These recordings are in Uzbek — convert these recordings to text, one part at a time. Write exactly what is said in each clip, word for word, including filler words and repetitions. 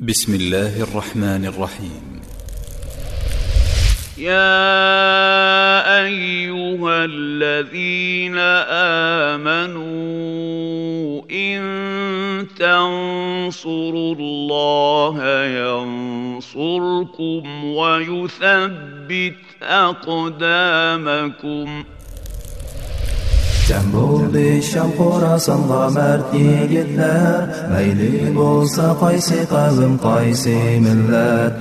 بسم الله الرحمن الرحيم. يا أيها الذين آمنوا إن تنصروا الله ينصركم ويثبت أقدامكم. Cem buldu Şam Xorasanğa mert yigitler, mayli bolsa qaysi qavm qaysi millat,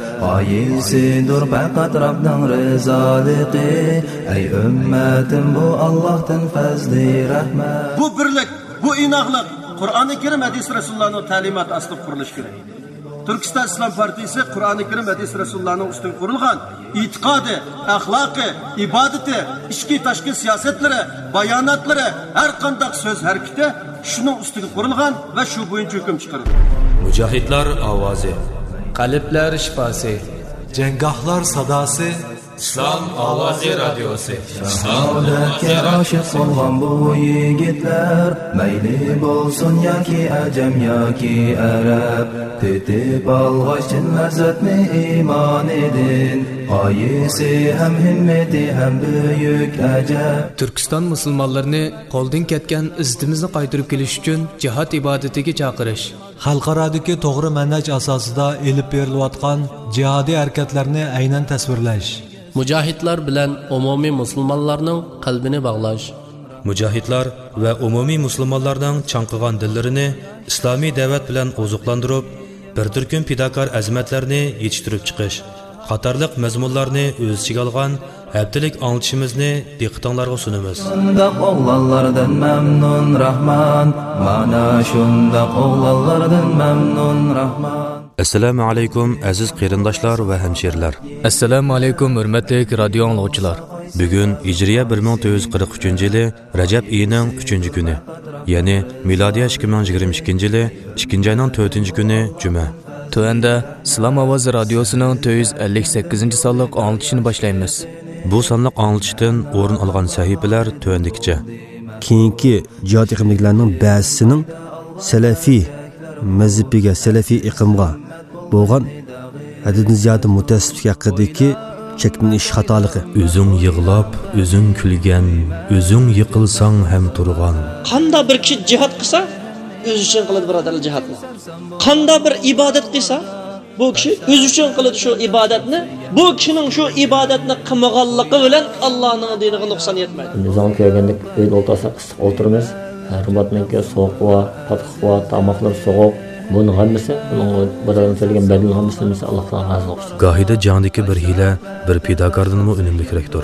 qaysidir faqat Rabbning rizoliqi, ey ummatim bu Allohdan fazli rahmat. Bu birlik, bu inoqlik Qur'oni Karim hadis Rasulullohning ta'limoti asli qurilishi kerak. Turkiston Islom partiyasi Qur'oni Karim hadis Rasulullohning ustidan qurilgan e'tiqodi, axloqi, ibodati, ichki tashqi siyosatlari, bayonotlari, har qanday so'z harakati shuning ustiga qurilgan va shu bo'yicha hukm chiqarilgan. Mujohidlar ovozi, qalblar shifosi, janggohlar sadosi, Islom ovozi radiosi. Saodatga oshiq bo'lgan bu yigitlar, mayli bo'lsin yoki ajam yoki arab, tetib olg'achin lazzatni iymon edin, qaysi ham himmati ham buyuk ajab. Turkiston musulmonlarini qo'ldan ketgan izzatimizni qaytarib kelish uchun jihad ibodatiga chaqirish, xalqarodagi to'g'ri manhaj asosida elib berilayotgan jihodiy harakatlarni aynan tasvirlash, mujohidlar bilan umumiy musulmonlarning qalbini bog'lash, mujohidlar va umumiy musulmonlarning chanqigan dillarini islomiy da'vat bilan oziqlantirib, bir turkum fidokor azmatlarni yetishtirib chiqish qatorliq mazmunlarni o'z ichiga olgan haftalik anglitishimizni diqqatingizga sunamiz. Shundoq o'g'lonlardan mamnun Rahman, mana shundoq o'g'lonlardan mamnun Rahman. Assalomu alaykum aziz qarindoshlar va hamshirlar. Assalomu alaykum hurmatli radio anglovchilar. Bugun Hijriya bir ming to'rt yuz qirq uchinchi yili Rajab oyining uchinchi kuni, ya'ni milodiya ikki ming yigirma ikkinchi yili ikkinchi oyning to'rtinchi kuni juma. Tuanda Islom ovozi radiosining to'rt yuz ellik sakkizinchi sonliq anglitishini boshlaymiz. Bu sonliq anglitishdan o'rin olgan sahifalar tuandikicha. Keyingi jihod iqimliklarining ba'zisining salafiy mazhabiga, salafiy iqimga bo'lgan haddan ziyod mutassiblik haqidagi cheklanish xatoligi. O'zing yig'lab, o'zing kulgan, o'zing yiqilsang ham turgan. Qanda bir kishi jihad qilsa, o'zi uchun qiladi birodarlar jihodni. Qanda bir ibodat qilsa, bu kishi o'zi uchun qiladi shu ibodatni. Bu kishining shu ibodatni qilmaganligi bilan Allohning diniga nuqson yetmaydi. Nizom ko'rgandek uy o'ltirsa qisiq o'tiramiz. Hurmatningki so'q va qattiq va tamoqlar so'q. Bunun hammasi, bunun buradan söyleyen bedel hammasi Allah taala razı olsun. Gahida jandaki bir hile, bir pidakardanmı önümlükrektir.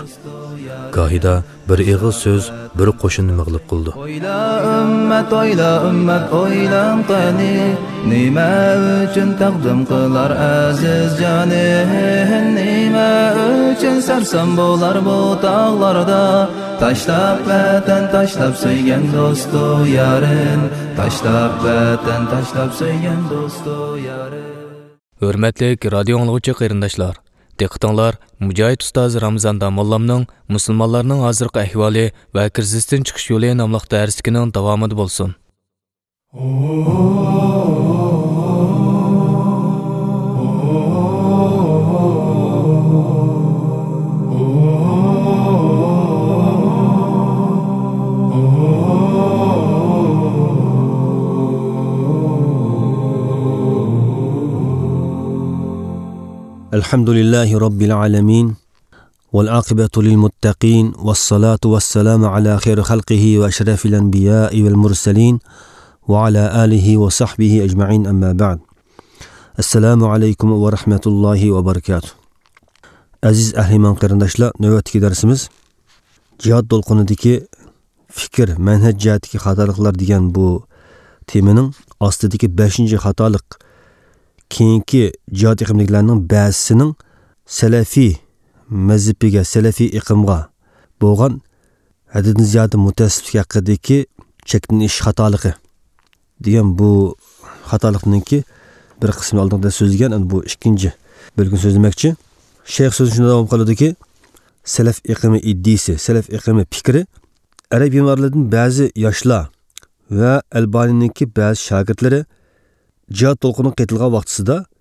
Gahida bir eğiz söz, bir qo'shinni mag'lub qildi. Oyla ummat, oyla ummat, oylan qani, nima uchun taqdim qilar aziz joni, nima uchun sarson bo'lar bu tog'larda, tashlab vatan, tashlab so'ygan do'stu yarin, tashlab vatan, tashlab so'ygan do'stu yarin. Hurmatli radio anglovchi qarindoshlar, diqqatinglar Mujohid ustoz Ramzan Damollamning musulmonlarning hozirgi ahvoli va krizisdan chiqish yo'li nomli darsining davomida bo'lsin. الحمد لله رب العالمين والعاقبة للمتقين والصلاة والسلام على خير خلقه وأشرف الأنبياء والمرسلين وعلى آله وصحبه أجمعين أما بعد. السلام عليكم ورحمة الله وبركاته. Aziz ahli man qarindoshlar, navbatdagi darsimiz jihad to'lqinidagi fikr, manhaj jihatdagi xatoliklar degan bu temaning ostidagi beshinchi xatolik. Keyingi jihod iqimliklarining ba'zisining salafiy mazhabiga, salafiy iqimga bo'lgan haddan ziyod mutassiblik haqidagi cheklanish xatoligi degan bu xatolikninki bir qismini oldinda so'zlagan, bu ikkinchi bo'lgan so'zlamoqchi. Shayx so'zini shunday davom qiladiki, salaf iqimi iddisi, salaf iqimi fikri arab imorlaridan ba'zi yoshlar va Albanininki ba'zi shogirdlari jihad to'lqini qaytilgan vaqtida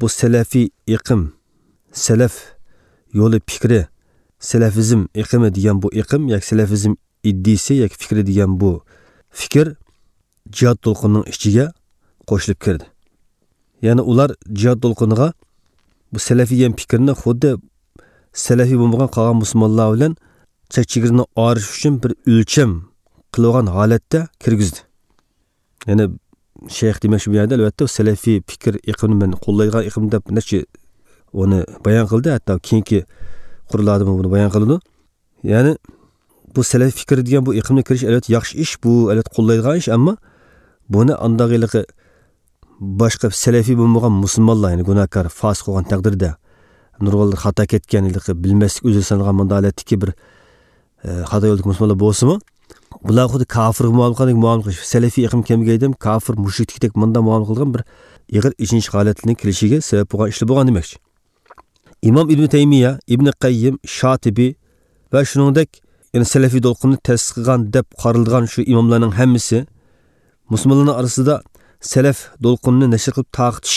bu selefi iqim, selef yolu fikri, selefizm iqimi degan bu iqim, yak selefizm iddisi, yak fikri degan bu fikir jihad to'lqinining ichiga qo'shilib kirdi. Ya'ni ular jihad to'lqiniga bu selefi degan fikrni xuddi selefi bo'lmagan qolgan musulmonlar bilan chek-chegirni orish uchun bir o'lcham qilgan holatda kirgizdi. Ya'ni Şeyh demek bu yerda albatta selefi fikr iqimni men qo'llaydigan iqim deb necha onu bayon qildi, hatto keyingi qurlarda buni bayon qildi. Ya'ni bu selefi fikr degan bu iqimga kirish albatta yaxshi ish, bu albatta qo'llaydigan ish, ammo buni andag'iligi boshqa selefi bo'lmagan musulmonlar, ya'ni gunohkor, fosiq bo'lgan taqdirda nurg'onlar xato ketganligi bilmaslik o'zi sanalgan mandalatdagi bir xato yo'ldagi musulmonlar bo'lsa-mu, bular xuddi kafir muomala muomala qilish, selefi iqim kelmagaydim, kafir mushrikdek munda muomala qilgan bir ig'ir ichinchi holatning kelishiga sabab bo'lgan ishlar bo'lgan demakchi. Imom Ibn Taymiya, Ibn Qayyim, Shotibi va shuningdek, ya'ni selefi to'lqinni tasdiq qilgan deb qaralgan shu imomlarning hammasi musulmonlar orasida selef to'lqinni nashr qilib taqitish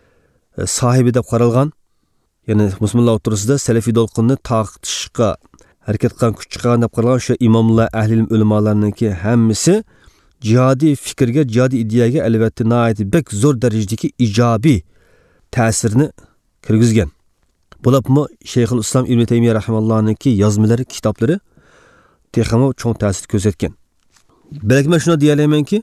sohibi deb qaralgan. Ya'ni musulmonlar o'rtasida selefi to'lqinni taqitishga harakat qilgan, kuch chiqqan deb qaralgan shu imomlar, ahli ilm ulamolarningki hammasi jihodiy fikrga, jihodiy ideyaga albatta nihoyat bek zo'r darajadagi ijobiy ta'sirni kirgizgan. Bularmi Shayxul Islom Ibn Taymiya rahimallohninki yozmalari, kitoblari texmo cho'ng ta'sir ko'rsatgan. Balki men shuni deya olamanki,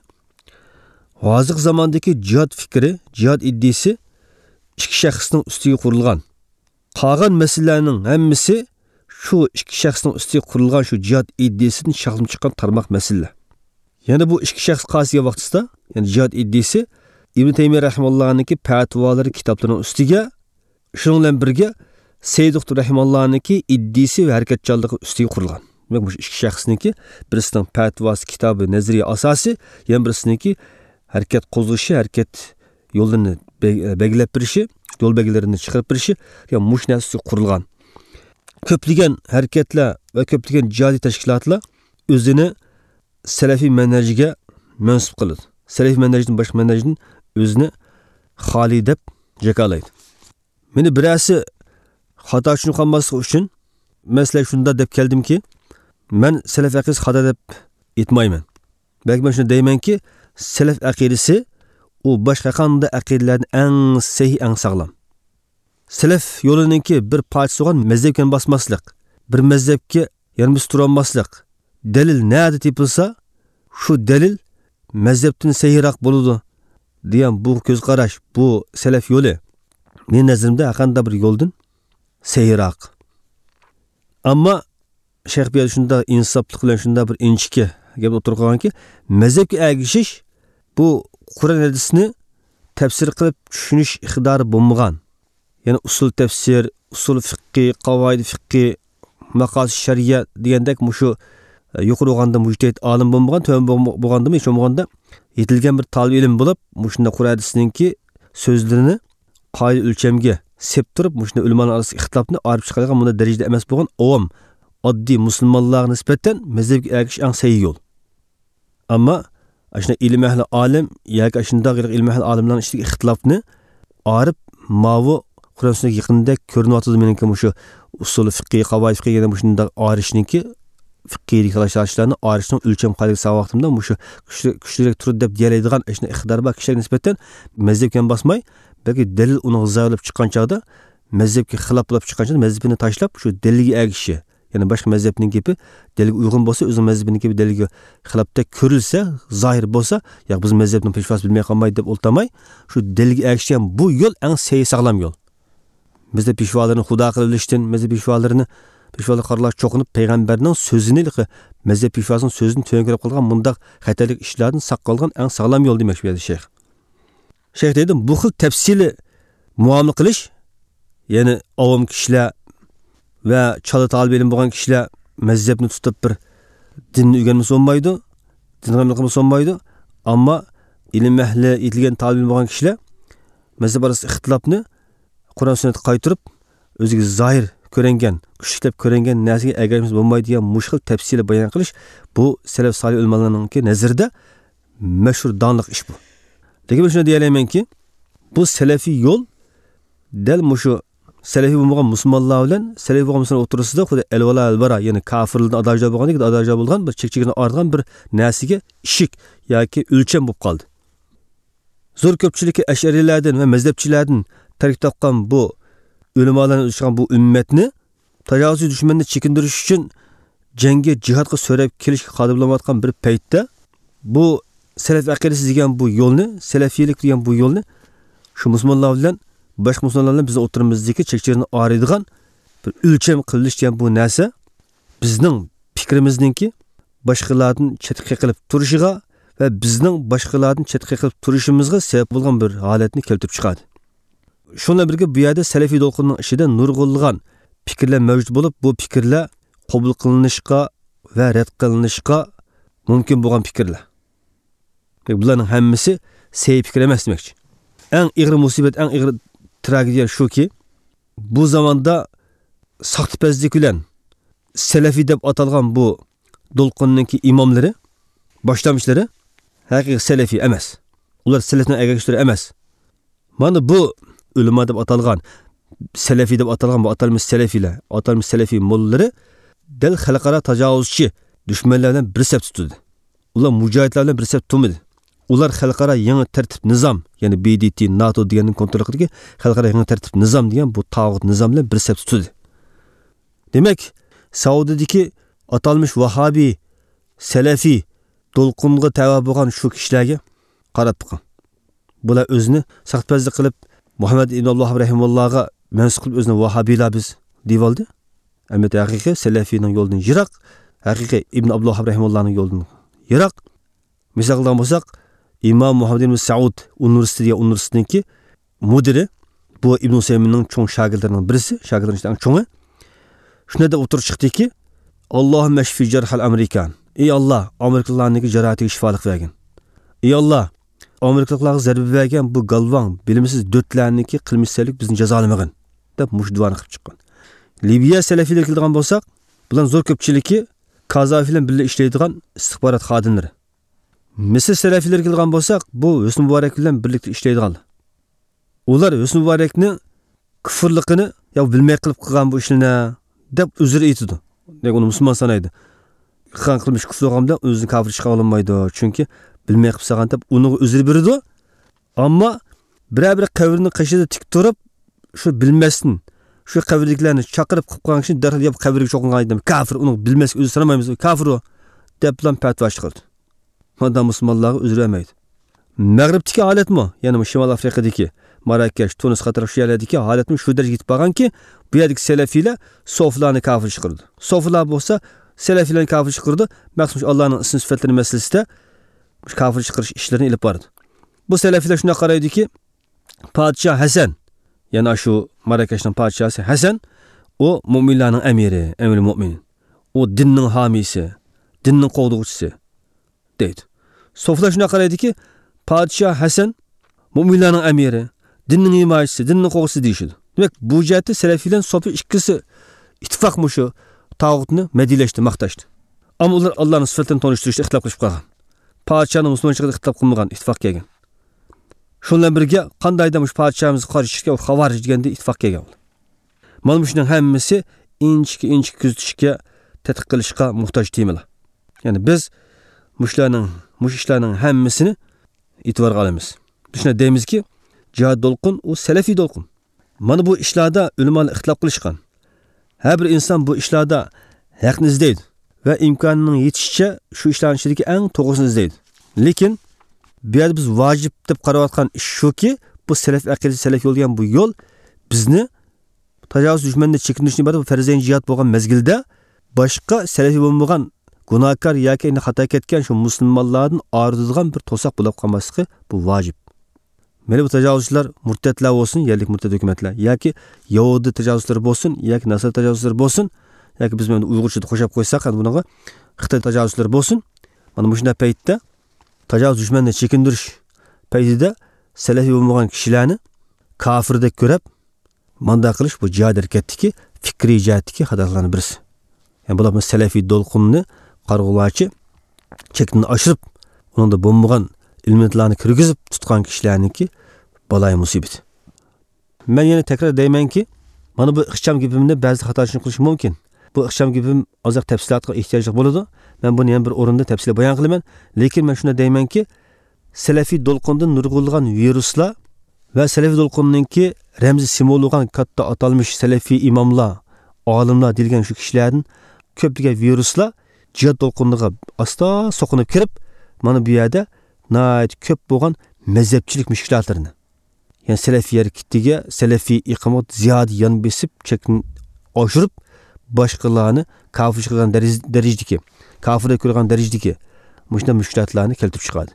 hozirgi zamondagi jihod fikri, jihod iddisi ikki shaxsning ustiga qurilgan. Qolgan masalalarning hammasi shu ikki shaxsning ustiga qurilgan shu jihad iddisidan shaxsim chiqqan tarmoq masala. Ya'ni bu ikki shaxs qasiga vaqtida, ya'ni jihad iddisi Ibn Taymiya rahimallohniki fatvolari kitoblarining ustiga, shuninglar bilan birga Sayyid Qutb rahimallohniki iddisi va harakatchanligi ustiga qurilgan. Demak, bu ikki shaxsniki birisining fatvosi, kitobi, nazariya asosi, yana birisiniki harakat qo'zg'ishi, harakat yo'lini belgilab berishi, yo'l belgilarini chiqarib berishi, ya'ni mush narsa qurilgan. Ko'plagan harakatlar va ko'plagan jihodiy tashkilotlar o'zini salafiy manhajiga mansub qiladi. Salafiy manhajdan boshqa manhajdan o'zini xoli deb jakalaydi. Meni birasi xato shuni qilmaslik uchun masala shunda deb keldimki, men salaf aqidasi xato deb aytmayman. Balki men shuni deymanki, salaf aqidasi u boshqa qanday aqidalardan eng sahih, eng sog'lom. Salaf yo'lininki bir parchasi bo'lgan mazhabga bosmaslik, bir mazhabga yarmisiz turolmaslik. Dalil nada tepilsa, shu dalil mazhabdan sahihroq bo'ladi degan bu ko'z qarash, bu salaf yo'li men nazarimda qanday bir yo'ldan sahihroq. Ammo Shayx Biyad shunda insoflik bilan shunda bir inchiki gap o'tirib qolganki, mazhabga ergashish bu Qur'on hadisni tafsir qilib tushunish iqtidori bo'lmagan. Ya'ni usul tafsir, usul fiqhi, qavoid fiqhi, maqasid shariat degandek mushu yuqori o'g'anda mujtahid olim bo'lmagan, to'g'ri bo'lganda, hech bo'lmaganda yetilgan bir talib ilm bo'lib, mushunda Qur'on hadisninki so'zlarini qoida o'lchamga sep turib, mushunda ulamolar orasida ixtilofni olib chiqargan bunda darajada emas bo'lgan avom oddiy musulmonlarga nisbatan mazhabga ergashish eng sahih yo'l. Ammo ashuna ilm ahli olim yoki shunday ilm ahli olimlarning ichidagi ixtilofni olib mavu Qur'on sunnatga yaqinda ko'rinyapti meniki mushu usul fiqhi, qavoid fiqhi yana shunday orishniki fiqhiy talashlarni orishning o'lcham qoidasi vaqtimda mushu kuchliroq turib deb deyiladigan ashuna iqtidor bor kishiga nisbatan mazhabga bosmay, balki dalil uni g'azalib chiqqan chog'da mazhabga xilof bo'lib chiqqan chog'da mazhabini tashlab shu dalilga ergashishi. Ya'ni boshqa mazhabning gapi dalilga uyg'un bo'lsa, o'zi mazhabining gapi dalilga xilofda ko'rilsa, zohir bo'lsa, yo'q biz mazhabning peshvasi bilmay qolmaydi deb o'ltamay, shu dalilga ergashgan bu yo'l eng sahih sog'lom yo'l. Bizda peshvalarini xudo qilib bilishdan, mazhab peshvalarini peshvalar qaralash cho'qinib payg'ambarning so'zini, mazhab peshvasining so'zini to'g'ri qilgan bundaq xatarlik ishlardan saqlangan eng sog'lom yo'l demoqchi edi Shayx. Shayx dedim, bu xil tafsili muomala qilish, ya'ni avom kishilar va chala talib ilm bo'lgan kishilar mazhabni tutib bir dinni o'rganmasa bo'lmaydi, dinni qilmasa bo'lmaydi, ammo ilm ahli etilgan talib ilm bo'lgan kishilar mazhab orasida ixtilofni Qur'on sunnatga qaytirib, o'ziga zohir ko'ringan, kuchliklab ko'ringan narsaga ergashmas bo'lmaydi degan mushkil tafsili bayon qilish bu salaf solih ulamolarning nazarida mashhur donliq ish bu. Lekin men shuni deya olamanki, bu salafiy yo'l Del mushu Selefi bo'lmagan musulmonlar bilan Selefi bo'lgan musulmonlar o'tirisida xuddi elvala elbara, ya'ni kafirlikni adajja bo'lgandek, adajja bo'lgan bir chek-chekini ortgan bir narsaga ishik yoki o'lcham bo'lib qoldi. Zo'r ko'pchiligi ash'ariylardan va mazhabchilardan tark topgan bu ulamolarning o'zishgan bu ummatni tajovuzchi dushmanni chekindirish uchun jangga jihodga so'rab kelishga qodir bo'lmayotgan bir paytda bu salaf aqidasi degan bu yo'lni, salafiylik degan bu yo'lni shu musulmonlar bilan boshqa musulmonlar bilan bizning o'tirimizdagi chekchirni oriydigan bir o'lcham qilish degan bu narsa bizning fikrimizningki boshqalardan chetga qilib turishiga va bizning boshqalardan chetga qilib turishimizga sabab bo'lgan bir holatni keltirib chiqadi. Shundan birga bu yerda salafiy to'lqinning ichida nurg'unlagan fikrlar mavjud bo'lib, bu fikrlar qabul qilinishga va rad qilinishga mumkin bo'lgan fikrlar. Bularning hammasi sey fikr emas demakchi. Eng ig'ir musibat, eng ig'ir tragediya shuki, bu zamonda saxtipazlik bilan salafiy deb atalgan bu to'lqinning imomlari, boshlamchlari haqiqiy salafiy emas. Ular salafning ergashchilari emas. Mana bu ulamo deb atalgan, salafiy deb atalgan bu atalmish salafiylar, atalmish salafiy mollari del xalqaro tajovuzchi dushmanlar bilan bir saf tutdi. Ular mujohidlar bilan bir saf tutmadi. Ular xalqaro yangi tartib nizam, ya'ni B D T, NATO deganning kontrol qilgan xalqaro yangi tartib nizam degan bu tog'ut nizam bilan bir saf tutdi. Demak, Saudiyadagi atalmish vahobiy salafiy to'lqinga tava bo'lgan shu kishilarga qarab boqing. Bular o'zini saxtpazlik qilib Muhammad ibn Abdullah rahimahullohga mansub qilib o'zini vahobiylar biz devoldi. Albatta haqiqiy salafiyning yo'lidan yiroq, haqiqiy ibn Abdullah rahimahullohning yo'lidan yiroq. Misaldan bo'lsak, İmam Muhammed ibn Saud universitetiga universitetniki mudiri bu İbn Usayminning cho'ng shogirdlarining birisi, shogirdlarining cho'ngi. Shunda o'tirib chiqdiki, Allohumma shfi jarhal amerikan. Ey Allah, Amerikaliklarning jarohatiga shifolik bergin. Ey Allah, Amerikaliklarga zarba bergan bu galvon, bilimsiz dötlarniki qilmishsizlik bizni jazolamagin deb mush duoni qilib chiqqan. Liviya salafiylar kelgan bo'lsak, bular zo'r ko'pchiligi Kazafi bilan birga ishlaydigan istixborot xodimlari. Misr salafiylar kelgan bo'lsak, bu Husn Muborak bilan birlikda ishlaydigan. Ular Husn Muborakni kufrligini yo bilmay qilib qilgan bu ishni deb uzr aytdi. Nek uni musulmon sanaydi. Qilgan qilmish kufr qilganda o'zini kafir chiqa olmaydi, chunki bilmay qilib sagan deb uni uzr berdi. Ammo bir-bir qabrning qishida tik turib, shu bilmasdan, shu qabrliklarni chaqirib qilib qo'ygan kishi darhol yeb qabrga cho'qingan kafir, uni bilmas, o'zi sanamaymiz, kafir o deb bilan fatvo chiqardi. Manda musulmonlarga uzr bermaydi. Mag'ribdagi holatmi? Ya'ni Shimol Afrikadagi Marokash, Tunis qator shu yerlardagi holatmi shu darajaga yetib qolganki, bu yerdagi salafiylar soflarni kafir chiqardi. Soflar bo'lsa, salafiylarni kafir chiqardi. Maqsad Allohning ism sifatlari masalasida kafir chiqarish ishlarini ilib bordi. Bu salafiylar shuna qaraydiki, Podshoh Hasan, ya'ni shu Marokashning podshosi Hasan, o mu'minlarning amiri, amiri mu'min. O dinning homiysi, dinning qo'g'duvchisi deydi. Soflar shuna qaraydiki, Podshoh Hasan mu'minlarning amiri, dinning himoyachisi, dinning qo'g'duvchisi deyishdi. Demak, bu jihatda salafiylar sofi ikkisi ittifoq mushu tog'utni madilashdi, maqtashdi. Ammo ular Allohning sifatlarini tanishtirishda ixtilof qilib qolgan. Podshohning musulmonchiligida ixtilof qilmagan, ittifoq kelgan. Shundan birga qandayda mush podshohimiz qarshisiga xavarij deganda ittifoq kelgan. Mana shuning hammasi inchki-inchki kuzatishga, tadqiq qilishga muhtoj temalar. Ya'ni biz mushlarning, mush ishlarning hammasini e'tiborga olamiz. Shuna deymizki, jihad to'lqin u salafiy to'lqin. Mana bu ishlarda ulamolar ixtilof qilishgan. Har bir inson bu ishlarda haqni izlaydi va imkonining yetishicha shu ishlarning ichidagi eng to'g'risini izlaydi. Lekin bu yerda biz vojib deb qarayotgan ish shuki, bu salaf aqidasi, salaf yo'l degan bu yo'l bizni tajovuz dushmanni chekinishni iborat bu farzayn jihad bo'lgan mezgilda boshqa salafiy bo'lmagan gunohkor yoki endi xato ketgan shu musulmonlardan ayriladigan bir to'saq bo'lib qolmasligi bu vojib. Mana bu tajovuzchilar murtadlar bo'lsin, yerlik murtad hukumatlar yoki Yahudi tajovuzchilari bo'lsin, yoki Nasr tajovuzchilari bo'lsin, yoki biz men Uyg'urchada qo'shib qo'ysak, bunaqa Xitoy tajovuzchilari bo'lsin. Mana bu shunday paytda tajovuz dushmanni chekindirish paytida salafiy bo'lmagan kishilarni kofir deb ko'rib, manda qilish bu jihad harakatdagi fikriy jihatdagi xatolarning birisi. Ya'ni bular salafiy to'lqinni qarg'ulachi chekni oshirib, uningda bo'lmagan elementlarni kirgizib tutgan kishilarningki balay musibat. men yana tekrar deymanki, mana bu ixcham gapimni ba'zi xatochilik qilish mumkin. Bu ixcham gapim oziq tafsilotga ehtiyojli bo'ladi. Men buni ham bir o'rinda tafsil bayon qilaman, lekin men shuni deymanki, salafiy to'lqindan nurg'ulg'an viruslar va salafiy to'lqinninki ramzi simvol bo'lgan katta atalmish salafiy imomlar, olimlar degan shu kishilarning ko'plab viruslar jihad to'lqiniga asta so'qinib kirib, mana bu yerda nayt ko'p bo'lgan mazhabchilik mushkulotlarini, ya'ni salafiy harakatiga, salafiy iqomat ziyod yon besib, chekni oshirib, boshqalarni kafir qilgan darajadagi, kafirga ko'rgan darajadagi mushna mushkulotlarni keltirib chiqadi.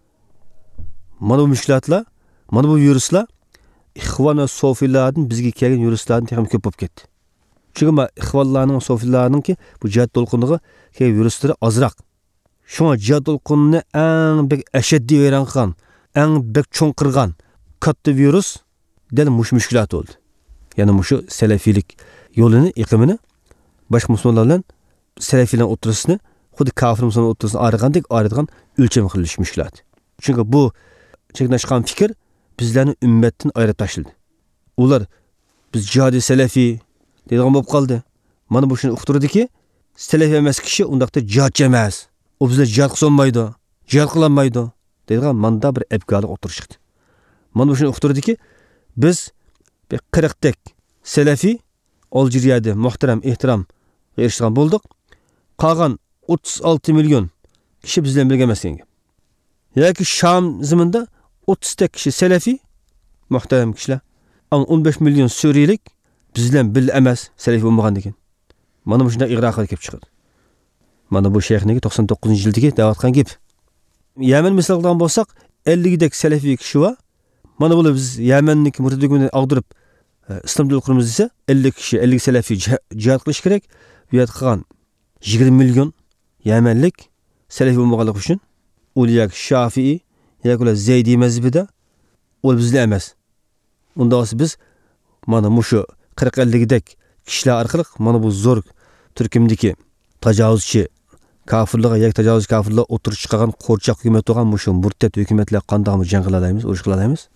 Mana bu mushkulotlar, mana bu viruslar ixvan va sofilardan bizga kelgan viruslardan ham ko'p bo'lib ketdi. Chunki ma ixvanlarning, sofilarningki bu jihad to'lqiniga kelgan viruslari ozroq. Shunga jihad to'lqinini eng bek ashaddiy vayron qilgan, eng bek cho'nqirgan katta virus dal mush mushkulot bo'ldi. Ya'ni mushu salafiylik yo'lini, iqimini boshqa musulmonlar bilan salafiylar o'tirisini, xuddi kafir musulmonlar o'tirisini ayirgandek ayiradigan o'lcham qilish mushkulot. Chunki bu cheklashgan fikr bizlarni ummatdan ayirib tashladi. Ular biz jihadi salafiy deydigan bo'lib qoldi. Mana bu shuni uqtirdiki, salafiy emas kishi undaqda jihad emas. U bizlar jihad qilmaydi, jihad qilmaydi deydigan manda bir abgalik o'tirish chiqdi. Mana bu shuni uqtirdiki, biz bir qirq tek salafiy Aljeriyada muhtaram ehtirom erishgan bo'ldik. Qolgan o'ttiz olti million kishi bizlar birga emas ekan. Yoki Sham zaminda o'ttiz tek kishi salafiy muhtaram kishilar. Ama o'n besh million Suriyalik bizlar bil emas, salafiy bo'lmagan ekan. Mana bu shunday iqroqlar kelib chiqadi. Mana bu shayxniki to'qson to'qqizinchi yildagi da'vatgan gap. Yaman misoldan bo'lsak, ellik dek salafiy kishi va mana bular biz Yamanniki murtadligini ag'dirib islom dil quramiz desa, ellik kishi, ellik salafiy jihad qilish kerak. Bu yerda qolgan yigirma million Yamanlik salafiy bo'lmaganligi uchun ular Shafi'i yoki ular Zaydi mazhabida ol bizlar emas. Unda biz mana mushu qirq ellik dek kishilar orqali mana bu zo'r turkumdagi tajovuzchi kafirlarga yak tajovuz kafirlar o'tirib chiqqan qo'rchoq hukumat bo'lgan mushu murtad hukumatlar qandoqmi jang qila olamiz, urush qila olamiz.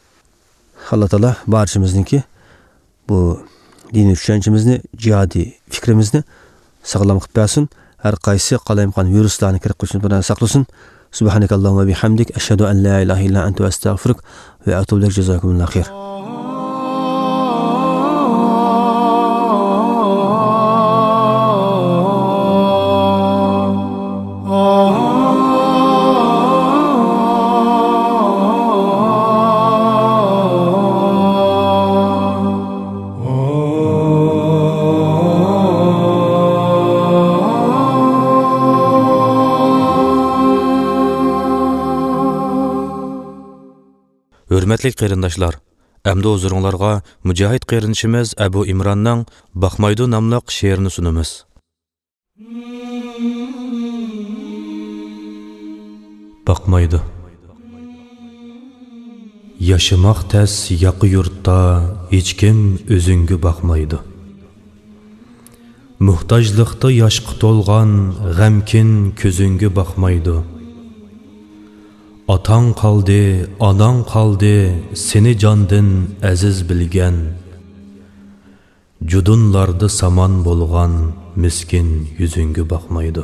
Alloh taolo barchamizniki bu diniy tushunchamizni, jihodiy fikrimizni sog'lom qilib bersin. Har qaysi qalayimqon viruslarni kirib qo'yishdan saqlasin. Subhanakallahumma bihamdik, ashhadu an la ilaha illa anta astaghfiruka va atubu ilayk. Jazakumullohu khair. Hürmetli qeyrindaşlar, əmdi huzurunlarga mücahid qeyrinişimiz Əbu İmran'nın Baxmaydı namlıq şe'irini sunumuz. Baxmaydı. Yaşamaq təs yaqı yurtda heç kim özüngü baxmaydı. Muhtajlıqda yaşqı tolğan ғəmkin közüngü baxmaydı. Atan qaldı, anan qaldı, seni candın əziz bilgən. Cudunlarda saman bolğan miskin yüzüngü baxmaydı.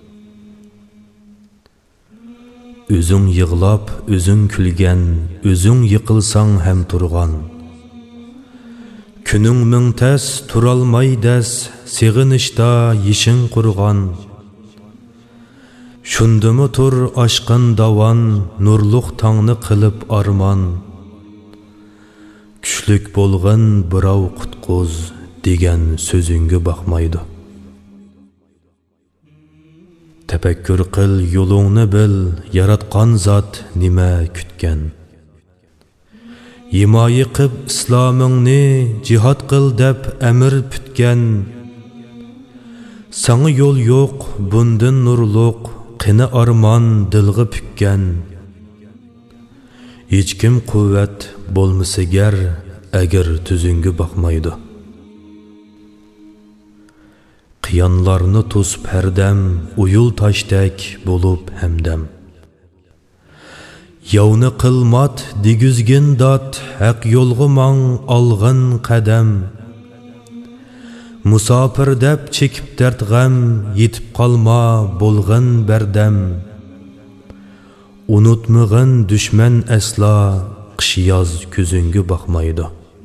Özün yığlap, özün külgən, özün yıqılsan həm turğan. Günün müntəs turalmaydas, sığınışda yişin qurğan. Şundumu tur aşqın davan, nurluq tağını qılıb arman. Küçlük bolğun birav qutquz degen sözüngü baxmaydı. Təpəkkür qıl, yolunu bil, yaratqan zat nima kütken. Himayi qıb İslamыңni cihad qıl deb əmir pütken. Sana yol yoq, bundan nurluq, qini arman dilg'i pükkan. Hech kim quvvat bo'lmasa gar agar tuzungi baxmaydi. Qiyonlarni to'sib hardam uyul tashdek bo'lib hamdam. Yovni qilmat diguzgin dot, haq yo'lga mang olg'in qadam. Musofir deb chekib dard g'am, yetib qolma bo'lg'in bardam. Unutmag'in dushman aslo, qish yoz ko'zingga boqmaydi.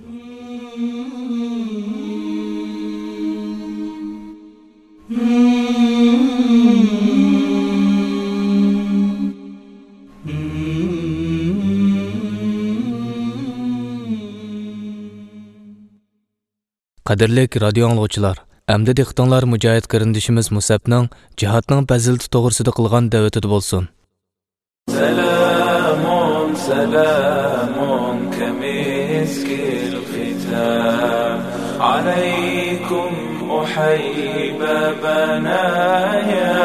Qadirlik radio anglag'uchilar, əmdi diqqətinizlər mücahid qarindishimiz Musabning jihadning fazilati to'g'risida qilgan da'vatida bo'lsin. Salamun salamun kamiskil khitam alaykum uhaybabana ya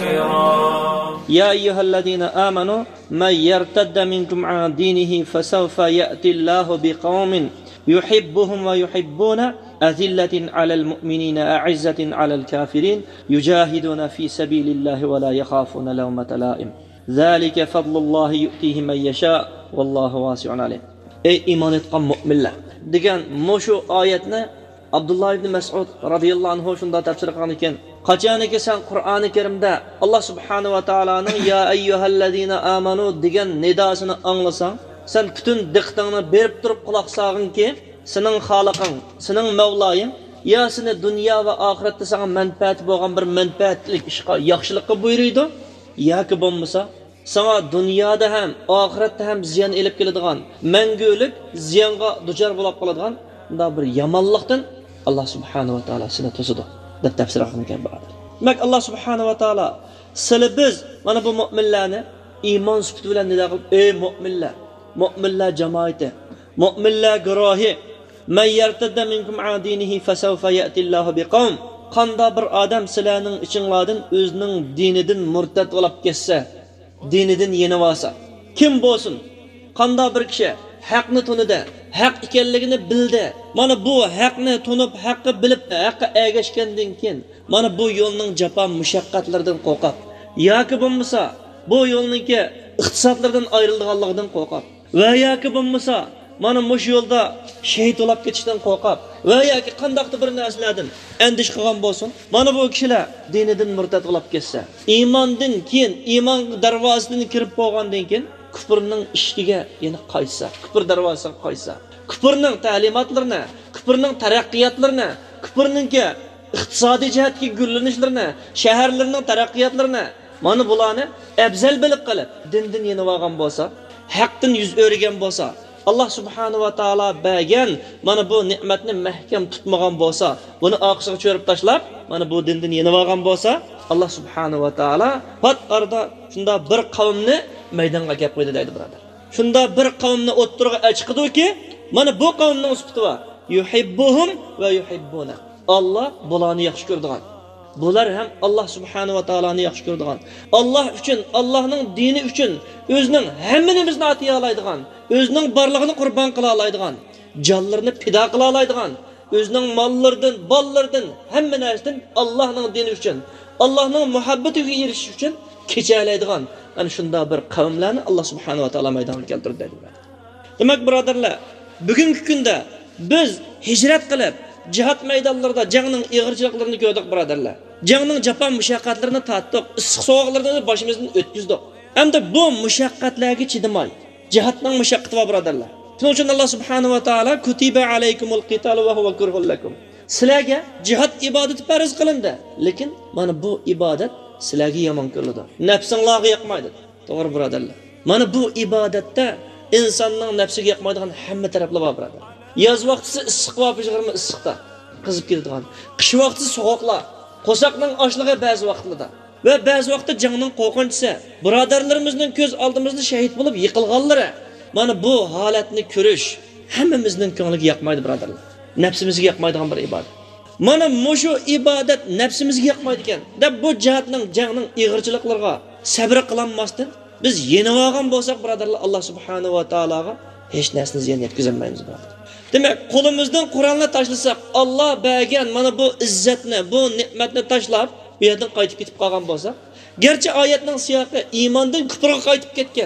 kiram. Ya ayyuhalladhina amanu man yartadda minkum an dinihi fasawfa ya'ti Allahu biqaumin yuhibbuhum wa yuhibbuna أذلة على المؤمنين أعزة على الكافرين يجاهدون في سبيل الله ولا يخافون لومة لائم ذلك فضل الله يؤتيه من يشاء والله واسع عليم. Ey iman etgan mu'minlar degan mushu oyatni Abdullah ibn Mas'ud radhiyallohu anhu shunda tafsir qilgan ekan. Qachoniki sen Qur'oni Karimda Alloh subhanahu va taolaning ya ayyuhallazina amanu degan nidosini anglasang, sen butun diqqatingni berib turib quloq solg'inki, sening xoliqing, sening Mavloying ya seni dunyo va oxiratda sana manfaati bo'lgan bir manfaatlik ishqa, yaxshilikqa buyuruydi, yoki bo'lmasa sana dunyoda ham, oxiratda ham ziyon elib keladigan, mangulik ziyonga duchor bo'lib qoladigan bunda bir yomonlikdan Alloh subhanahu va taolo seni to'sidi deb tafsir qilgan bo'lar. Demak Alloh subhanahu va taolo sizlar biz mana bu mu'minlarni iymon sifati bilan nido qilib, ey mu'minlar, mu'minlar jamoati, mu'minlar guruhi, man yartadda minkum an dinihi fasawfa ya'ti Allahu biqawm. Qanda bir odam sizlarning ichinglardan o'zining dinidan murtad bo'lib ketsa, dinidan yenib olsa, kim bo'lsin? Qanda bir kishi haqni tunida, haq ekanligini bildi. Mana bu haqni tunib, haqqi bilib, haqqa ergashgandan keyin, mana bu yo'lning jafo mushaqqatlaridan qo'rqib, yoki bo'lmasa bu yo'lningki iqtisodlardan ayrilganligidan qo'rqib, va yoki bo'lmasa mana mush yo'lda shahid bo'lib ketishdan qo'rqib, va yoki qandaqdir bir narsalardan andish qilgan bo'lsin, mana bu kishilar dinidan murtad bo'lib ketsa, iymondan keyin, iymon darvozasidan kirib bo'lgandan keyin kufrning ishiga yana qaytsa, kufr darvozasiga qaytsa, kufrning ta'limotlarini, kufrning taraqqiyotlarini, kufrningki iqtisodiy jihatdagi gullanishlarni, shaharlarning taraqqiyotlarini, mana bularni afzal bilib qilib, dindan yenib olgan bo'lsa, haqdan yuz o'rgan bo'lsa, Allah subhanahu va taolo bergan mana bu ne'matni mahkam tutmagan bo'lsa, buni oqsiga cho'rib tashlab, mana bu dindan yenib olgan bo'lsa, Allah subhanahu va taolo pat arada shunda bir qavmni maydonga kelib qo'ydi deydi birodar. Shunda bir qavmni o'ttirga chiqdiki, mana bu qavmning sifati va yuhibbuhum va yuhibbuna. Allah bularni yaxshi ko'radigan. Bular ham Allah subhanahu va taoloni yaxshi ko'radigan. Allah uchun, Allohning dini uchun o'zining hammamizni atiya oladigan, o'zining borlig'ini qurbon qila oladigan, jonlarini fido qila oladigan, o'zining mollaridan, bollaridan, hamma narsadan Allohning dini uchun, Allohning muhabbatiga erishish uchun kecha oladigan ana shunda bir qavmlarni Allah subhanahu va taolo maydonga keltirdi. Demak, birodarlar, bugungi kunda biz hijrat qilib cihat maydonlarida jangning ig'irchiliklarini ko'rdik birodarlar. Jangning jafon mushaqqatlarini tatdiq, issiq sovuqlarni boshimizdan o'tkazdik. Hamda bu mushaqqatlarga chidamay, jihatning mushaqqati va birodarlar. Shuning uchun Alloh subhanahu va taolo kutiba alaykumul qital va huwa kurhul lakum. Sizlarga jihad ibodati farz qilindi, lekin mana bu ibodat sizlarga yomon ko'riladi. Nafsingizga yoqmaydi. To'g'ri birodarlar. Mana bu ibodatda insonning nafsiga yoqmaydigan hamma taraflar bor birodar. Yoz vaqtisi issiq va pishg'irma issiqda qizib ketadigan. Qish vaqtisi sovuqlar, qo'saqning ochlig'i ba'zi vaqtlarda va ba'zi vaqtda jangning qo'rqinchisi, birodarlarimizning ko'z oldimizda shahid bo'lib yiqilganlari. Mana bu holatni ko'rish hammamizning ko'ngliga yoqmaydi birodarlar. Nafsimizga yoqmaydigan bir ibodat. Mana mushu ibodat nafsimizga yoqmaydi ekan. Deb bu jihatning, jangning ig'irchiliklariga sabr qilolmasdan biz yenib olgan bo'lsak birodarlar, Alloh subhanahu va taologa hech narsani ziyon yetkazolmaymiz birodar. Demak, qo'limizdan Qur'onni tashlasak, Alloh bergan mana bu izzatni, bu ne'matni tashlab, bu yerdan qaytib ketib qolgan bo'lsa, garchi oyatning siyoqi iymondan kufrga qaytib ketgan,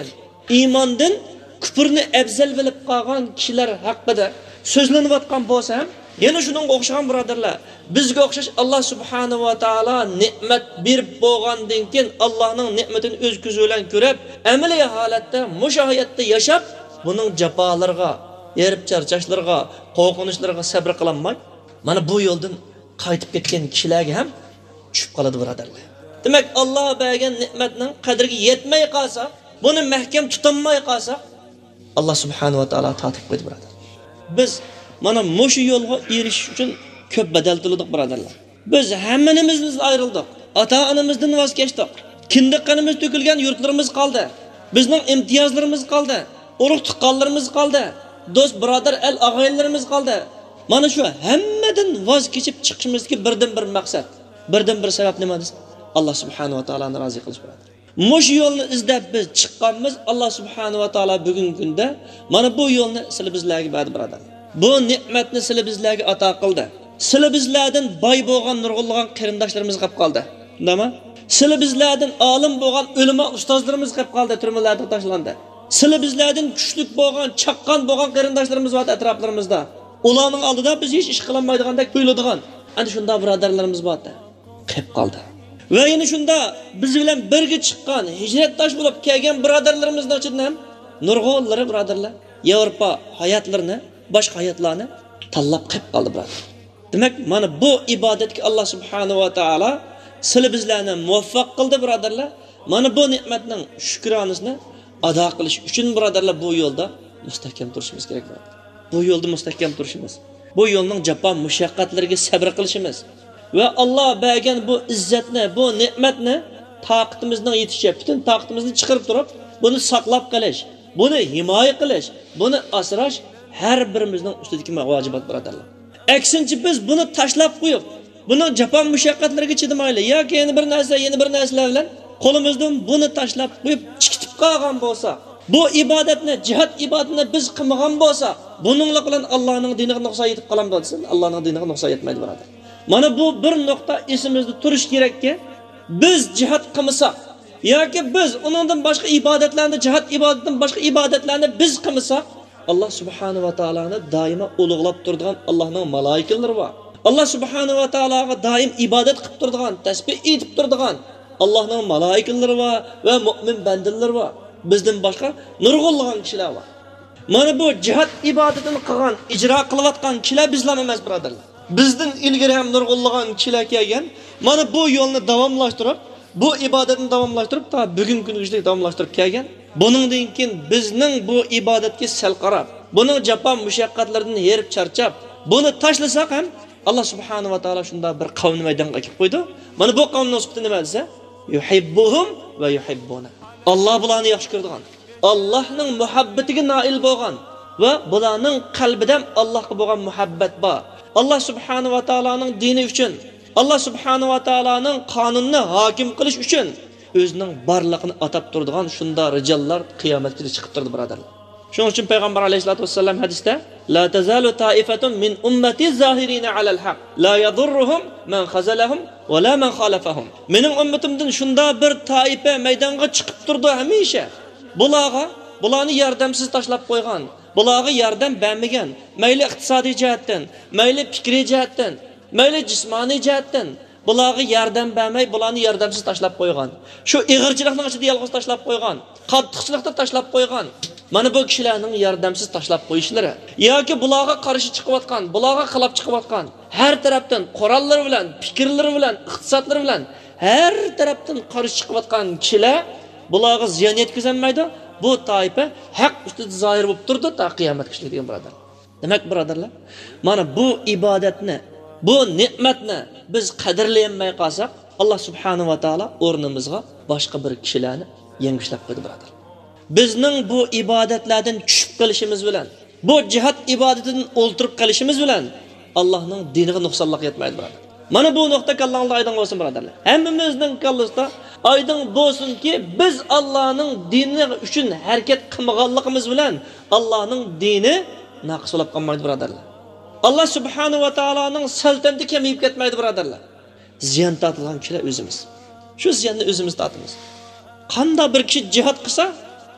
iymondan kufrni afzal bilib qolgan kishilar haqida so'zlanayotgan bo'lsa ham, yana shuningga o'xshagan birodarlar, bizga o'xshash Alloh subhanahu va taolo ne'mat berib bo'lgandan keyin Allohning ne'matini o'z ko'zi bilan ko'rib, amaliy holatda mushohayatda yashab, buning jafolariga, erib charchashlarga, qo'rqinishlarga sabr qilolmay, mana bu yo'ldan qaytib ketgan kishilarga ham tushib qoladi birodarlar. Demak, Alloh bergan ne'matning qadriga yetmay qolsa, buni mahkam tutunmay qolsa, Alloh subhanahu va taolo tatib qo'ydi birodar. Biz mana mushu yo'lga erishish uchun ko'p badal to'ladik birodarlar. Biz hammamizdan ayrildik. Ota-onamizdan voz kechdik. Kindiqqanimiz to'kilgan yurtlarimiz qoldi. Bizning imtiyozlarimiz qoldi. Urug' tuqqanlarimiz qoldi. Do'st, birodar, el og'aylarimiz qoldi. Mana shu hammadan voz kechib chiqishimizga birdan bir maqsad, birdan bir sabab nima desa, Alloh subhanahu va taoloni rozi qilish birodarlar. Mush yo'lni izlab biz chiqqanmiz. Alloh subhanahu va taolo bugungi kunda mana bu yo'lni sizlar bizlarga berdi birodarlar. Bu ne'matni sizlar bizlarga ato qildi. Sizlar bizlardan boy bo'lgan nurg'unlagan qarindoshlarimiz qolib qoldi. Nima? Sizlar bizlardan olim bo'lgan ulamo ustozlarimiz qolib qoldi, turmalarda tashlandi. Sizlar bizlardan kuchli bo'lgan, chaqqan bo'lgan qarindoshlarimiz bor atroflarimizda. Ularning oldida biz hech ish qila olmaydigandek tuyuladigan. Ana shunda birodarlarimiz bor edi. Qolib qoldi. Va yana shunda biz bilan birga chiqqan, hijratdosh bo'lib kelgan birodarlarimizning ichidan ham nurg'unlari birodarlar Yevropa hayotlarini, boshqa hayotlarni tanlab qolib qoldi birodar. Demak, mana bu ibodatga Alloh subhanahu va taolo sizlar bizlarni muvaffaq qildi birodarlar. Mana bu ne'matning shukronasini ado qilish uchun birodarlar bu yo'lda mustahkam turishimiz kerak birodar. Bu yo'lda mustahkam turishimiz, bu yo'lning jafo mushaqqatlariga sabr qilishimiz va Alloh bergan bu izzatni, bu ne'matni toqatimizning yetishicha butun toqatimizni chiqarib turib, buni saqlab qolish, buni himoya qilish, buni asrash har birimizning ustidagi vajibat birodarlar. Aksincha biz buni tashlab qo'yib, buni jafo mushaqqatlariga chidamayli yoki yana bir narsa, yana bir narsalar bilan qo'limizdan buni tashlab qo'yib chiqitib qolgan bo'lsa, bu ibodatni, jihad ibodatini biz qilmagan bo'lsa, buningla bilan Allohning diniga nuqson yetib qolamiz desa, Allohning diniga nuqson yetmaydi birodar. Mana bu bir nuqta esimizda turish kerakki, biz jihad qilmasak yoki biz uningdan boshqa ibodatlarni, jihad ibodatidan boshqa ibodatlarni biz qilmasak, Alloh subhanahu va taoloni doimo ulug'lab turadigan Allohning malayikalari bor. Alloh subhanahu va taologa doim ibodat qilib turadigan, tasbih etib turadigan Allohning malayikalari bor va mu'min bandalar bor. Bizdan boshqa nurg'unlagan kishilar bor. Mana bu jihad ibodatini qilgan, ijro qilayotgan kishilar bizlar emas birodarlar. Bizdan ilgari ham nurg'unlagan kishilar kelgan. Mana bu yo'lni davomlashtirib, bu ibodatni davomlashtirib, ta bugungi kungacha davomlashtirib kelgan. Buningdan keyin bizning bu ibodatga sal qarab, buning jafo mushaqqatlaridan herib charchab, buni tashlasak ham Alloh subhanahu va taolo shunda bir qavmni maydonga kelib qo'ydi. Mana bu qavmning sifati nima desa, yuhibbuhum va yuhibbuna. Alloh bularni yaxshi ko'radigan, Allohning muhabbatiga noil bo'lgan va bularning qalbida Allohga bo'lgan muhabbat bor. Alloh subhanahu va taoloning dini uchun, Alloh subhanahu va taoloning qonunini hokim qilish uchun o'zining barlig'ini atab turadigan shunda rijallar qiyomatga chiqib turdi birodarlar. Shuning uchun payg'ambar alayhisolatu vasallam hadisda la tazalu ta'ifatun min ummati zahirina alal haq la yadurruhum man khazalahum va la man khalafahum. Mening ummatimdan shunda bir toifa maydonga chiqib turdi hamisha. Bularga, bularni yordamsiz tashlab qo'ygan, bularga yordam bermagan, mayli iqtisodiy jihatdan, mayli fikriy jihatdan, mayli jismoniy jihatdan bularga yordam bermay, bularni yordamsiz tashlab qo'ygan. Shu ig'irchilikning ichida yolg'iz tashlab qo'ygan, qattiqchilikda tashlab qo'ygan. Mana bu kishilarning yordamsiz tashlab qo'yishlari yoki bularga qarshi chiqayotgan, bularga xilaf chiqayotgan, har tarafdan qurollar bilan, fikrlari bilan, iqtisodlari bilan har tarafdan qarshi chiqayotgan kishilar bularga ziyon yetkazolmaydi. Bu toifa haq ustida zohir bo'lib turdi ta qiyomatgacha degan birodar. Demak birodarlar, mana bu ibodatni, bu ne'matni biz qadrlayolmay qolsak, Alloh subhanahu va taolo o'rnimizga boshqa bir kishilarni yangishlab qo'ydi birodar. Bizning bu ibodatlardan tushib qolishimiz bilan, bu jihad ibodatidan o'ltirib qolishimiz bilan Allohning diniga nuqsonlik yetmaydi birodar. Mana bu nuqta kallangiz oydin bo'lsin birodarlar. Hammamizning kallasida oydin bo'lsinki, biz Allohning dini uchun harakat qilmaganligimiz bilan Allohning dini naqs bo'lib qolmaydi birodarlar. Alloh subhanahu va taoloning saltanati kamayib ketmaydi birodarlar. Ziyon tortgan kishilar o'zimiz. Shu ziyonni o'zimiz tortamiz. Qanday bir kishi jihad qilsa,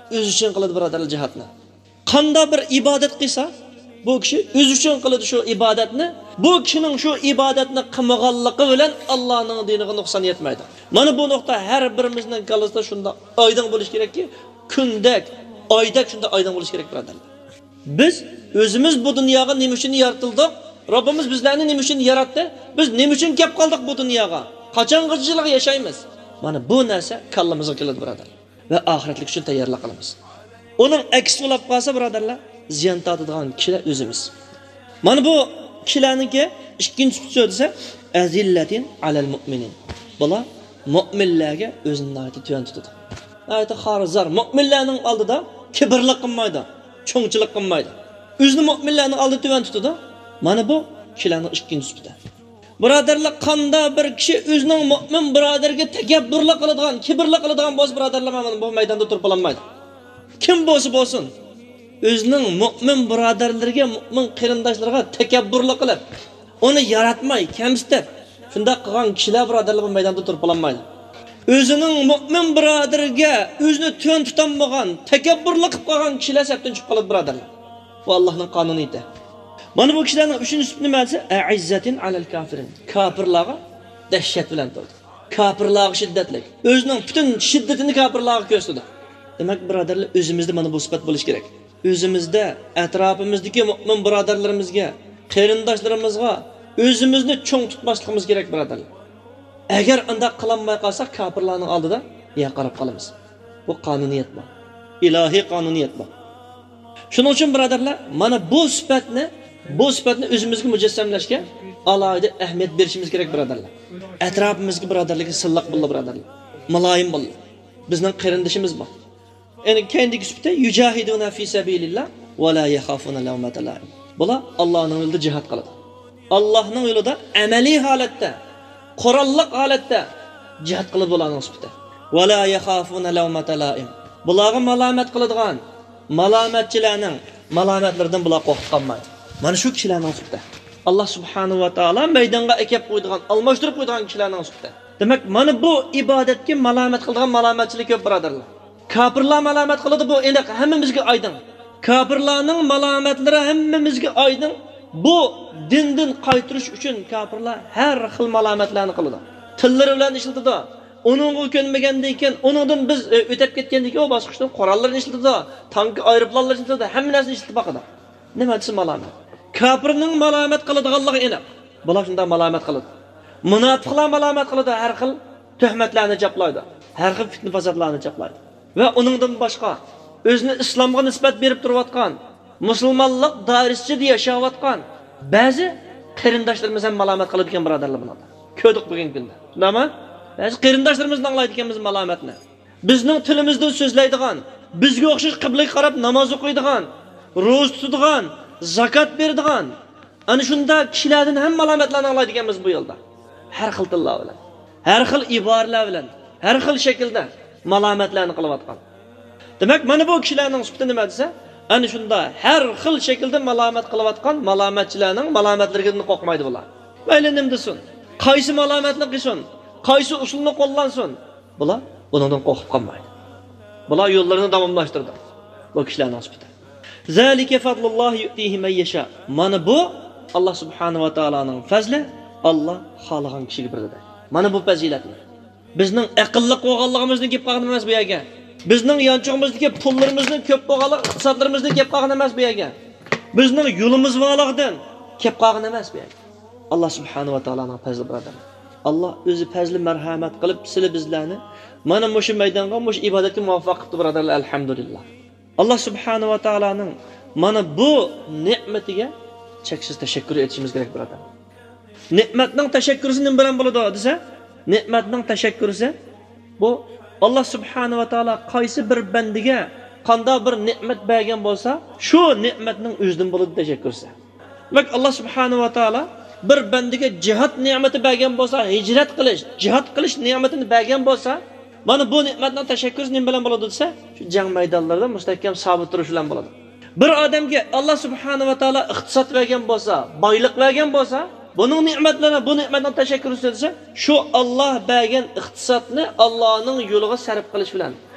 o'zi uchun qiladi birodarlar jihodni. Qanday bir ibodat qilsa, bu kishi o'zi uchun qiladi shu ibodatni. Bu kishining shu ibodatni qilmaganligi bilan Allohning diniga nuqson yetmaydi. Mana bu nuqta har birimizning kallasida shunda oydin bo'lish kerakki, kundak, oydak shunda oydin bo'lish kerak birodarlar. Biz o'zimiz bu dunyoga nima uchun yaratildik? Rabbimiz bizlarni nima uchun yaratdi? Biz nima uchun kelib qoldik bu dunyoga? Qachongacha yashaymiz? Mana bu narsa kallamizga keladi birodarlar. Va oxiratlik uchun tayyorlik qilamiz. Uning aksi bo'lib qolsa birodarlar, ziyon tortadigan kishilar o'zimiz. Mana bu kishilarningki ikkinchi so'zi azillatin alal mu'minin. Bular mu'minlarga o'zini aytib tuyan tutadi. Ayti xarizar mu'minlarning oldida kibrlik qilmaydi, cho'ngchilik qilmaydi. O'zini mu'minlarning oldida tuyan tutadi. Mana bu kishilarning ikkinchi sifati. Birodarlar, qanda bir kishi o'zining mu'min birodariga takabburlik qiladigan, kibrlik qiladigan bo'lsa birodarlar, mana bu maydonda turib olmaydi. Kim bo'lsa bo'lsin, o'zining mu'min birodarlariga, mu'min qarindoshlariga takabburlik qilib, uni yaratmay, kamsitib, shunda qilgan kishilar birodarlar bu maydonda turib olmaydi. O'zining mu'min birodariga o'zini to'n tutolmagan, takabburlik qilib qolgan kishilar sabtdan chiqib qoladi birodarlar. Bu Allohning qonuniyati. Mana bu kishilarning uchinchi sifati nima desa? A'izzatin alal kafirin. Kafirlarga dahshat bilan turdi. Kafirlarga shiddatli. O'zining butun shiddatini kafirlarga ko'rsatdi. Demak, birodarlar, o'zimizda mana bu sifat bo'lish kerak. O'zimizda, atrofimizdagi mu'min birodarlarimizga, qarindoshlarimizga o'zimizni cho'ng tutmasligimiz kerak birodarlar. Agar unda qilinmay qolsak, kafirlarning oldida ya qarab qolamiz. Bu qonuniyat bu. Ilohiy qonuniyat bu. Shuning uchun birodarlar, mana bu sifatni, bu sifatni o'zimizga mujassamlashga alohida ahamiyat berishimiz kerak birodarlar. Atrofimizga birodarlarga silliq bo'ldi birodarlar. Muloyim bo'ldi. Bizning qarindishimiz bu. Ya'ni kendiki sifati yujahiduna fi sabilillah va la yakhafuna lawmata la'im. Bular Allohning yo'lida jihad qiladi. Allohning yo'lida amaliy holatda, qurolliq holatda jihad qilib bularning sifati. Va la yakhafuna lawmata la'im. Bularga malomat qiladigan malomatchilarning malomatlaridan bular qo'rqib qolmaydi. Mana shu kishilarning sifati. Alloh subhanahu va taolo maydonga akab qo'ydigan, almashtirib qo'ydigan kishilarning sifati. Demak, mana bu ibodatga malomat qiladigan malomatchilik ko'p birodarlar. Kafirlar malomat qiladi, bu endi hammamizga oydin. Kafirlarning malomatlari hammamizga oydin. Bu dindan qaytirish uchun kafirlar har xil malomatlarni qiladi. Tillari bilan ishlatadi. Onunga ko'nmagandan keyin, onundan biz e, o'tib ketgandan keyin o bosqichdan qurollarni ishlatadi, tank aeroplanlarni ishlatadi, hamma narsani ishlatib boqadi. Nima desa malomat? Kafirning malomat qiladiganligi aniq. Bular shunda malomat qiladi. Munofiqlar malomat qiladi, har xil tuhmatlarni chaplaydi, har xil fitna fasodlarni chaplaydi. Va uningdan boshqa o'zini islomga nisbat berib turayotgan, musulmonlik doirasida yashayotgan ba'zi qarindoshlarimiz ham malomat qilib ekan birodarlar bularda. Ko'rdik bugungi kunda. Nima? Ba'zi qarindoshlarimiz anglaydi ekanmiz malomatni. Bizning tilimizdan so'zlaydigan, bizga o'xshash qiblaga qarab namoz o'qiydigan, ro'za tutadigan, zakot beradigan, ana shunda kishilardan ham malomatlarni anglaydi ekanmiz bu yo'lda. Har xil tillar bilan, har xil iboralar bilan, har xil shaklda malomatlarni qilayotgan. Demak, mana bu kishilarning sifati nima desa, ana shunda har xil shaklda malomat qilayotgan malomatchilarning malomatlaridan qo'rqmaydi bular. Mayli nima desin, qaysi malomatni qilsin, qaysi usulni qo'llansin, bular bundan qo'rqib qolmaydi. Bular yo'llarini davomlashtirdi. Bu kishilarning sifati. Zalika fadlulloh yu'tihi man yasha. Mana bu Alloh subhanahu va taoloning fazli, Alloh xohlagan kishiga beradi. Mana bu fazilatni. Bizning aqlli qo'g'onligimizni kelib qolgan emas bu yerga. Bizning yonchog'imizdagi pullarimizni ko'p qo'g'onlik iqtisodlarimizni kelib qolgan emas bu yerga. Bizning yo'limiz volig'idan kelib qolgan emas bu yerga. Alloh subhanahu va taoloning fazli birodar. Allah o'zi fazli marhamat qilib sizlar bizlarni mana shu maydonga, shu ibodatga muvaffaq qildi birodarlar, alhamdulillah. Alloh subhanahu va taoloning mana bu ne'matiga cheksiz tashakkur etishimiz kerak birodar. Ne'matning tashakkurisi nima bilan bo'ladi desa, ne'matning tashakkurisi bu Alloh subhanahu va taolo qaysi bir bandiga qanday bir ne'mat bergan bo'lsa, shu ne'matning o'zidan bo'ladi tashakkursi. Demak, Alloh subhanahu va taolo bir bandiga jihad ne'mati bergan bo'lsa, hijrat qilish, jihad qilish ne'matini bergan bo'lsa, mana bu ne'matning tashakkurisi nima bilan bo'ladi desa, shu jang maydonlarida mustahkam sabit turish bilan bo'ladi. Bir odamga Alloh subhanahu va taolo iqtisod bergan bo'lsa, boylik bergan bo'lsa, buning ne'matlarni, bu ne'matning tashakkurisi desa, shu Alloh bergan iqtisodni Allohning yo'liga sarf qilish bilan,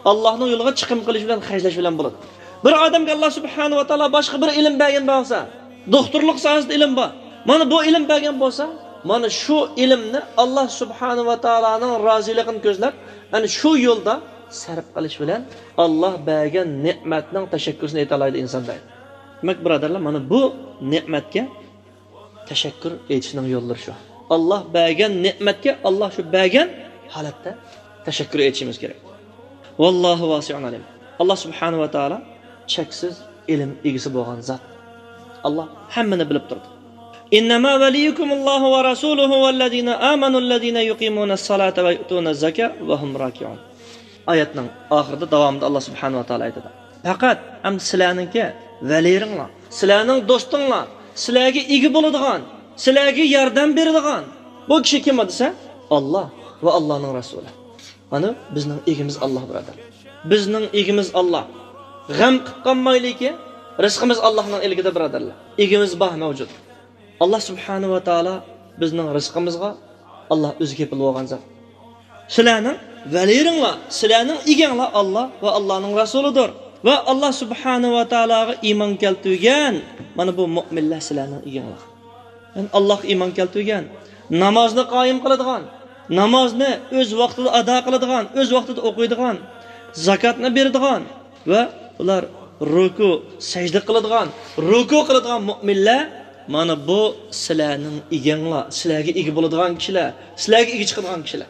Allohning yo'liga chiqim qilish bilan xarjlash bilan bo'ladi. Bir odamga Alloh subhanahu va taolo boshqa bir ilm bergan bo'lsa, doktorlik sohasida ilm bor. Mana bu ilm bergan bo'lsa, mana shu ilmni Alloh subhanahu va taoloning roziligini ko'zlab, ana shu yo'lda sarf qilish bilan Alloh bergan ne'matning tashakkurini ayta oladi inson deydi. Demak, birodarlar, mana bu ne'matga tashakkur etishning yo'llari shu. Alloh bergan ne'matga Alloh shu bergan holatda tashakkur etishimiz kerak. Vallohu vasi'un alim. Alloh subhanahu va taolo cheksiz ilm egisi bo'lgan zot. Alloh hammani bilib turdi. Innama valiyukumullohu va rasuluhu vallazina amanu allazina yuqimunas salata va yu'tunaz zakata va hum raki'un. Oyatning oxirida davomida Alloh subhanahu va taolo aytadi. Faqat am sizlarningki valiringlar, sizlarning do'stinglar, sizlarga ega bo'ladigan, sizlarga yordam beradigan bu kishi kim desa? Alloh va Allohning rasuli. Mana bizning egimiz Alloh birodar. Bizning egimiz Alloh. G'am qilib qolmaylikki, rizqimiz Allohning eligida birodarlar. Egimiz bor mavjud. Alloh subhanahu va taolo bizning rizqimizga Alloh o'zi kepil bo'lgan zot. Sizlarning valiringlar, sizlarning eganglar Alloh va Allohning rasulidir. Va Alloh subhanahu va taologa iymon keltirgan mana bu mu'minlar sizlarning eganglar. Yani Allah iymon keltirgan, namozni qoyim qiladigan, namozni o'z vaqtida ado qiladigan, o'z vaqtida o'qiydigan, zakotni beradigan va ular ruku, sajda qiladigan, ruku qiladigan mu'minlar mana bu sizlarning eganglar, sizlarga ega bo'ladigan kishilar, sizlarga ega chiqadigan kishilar.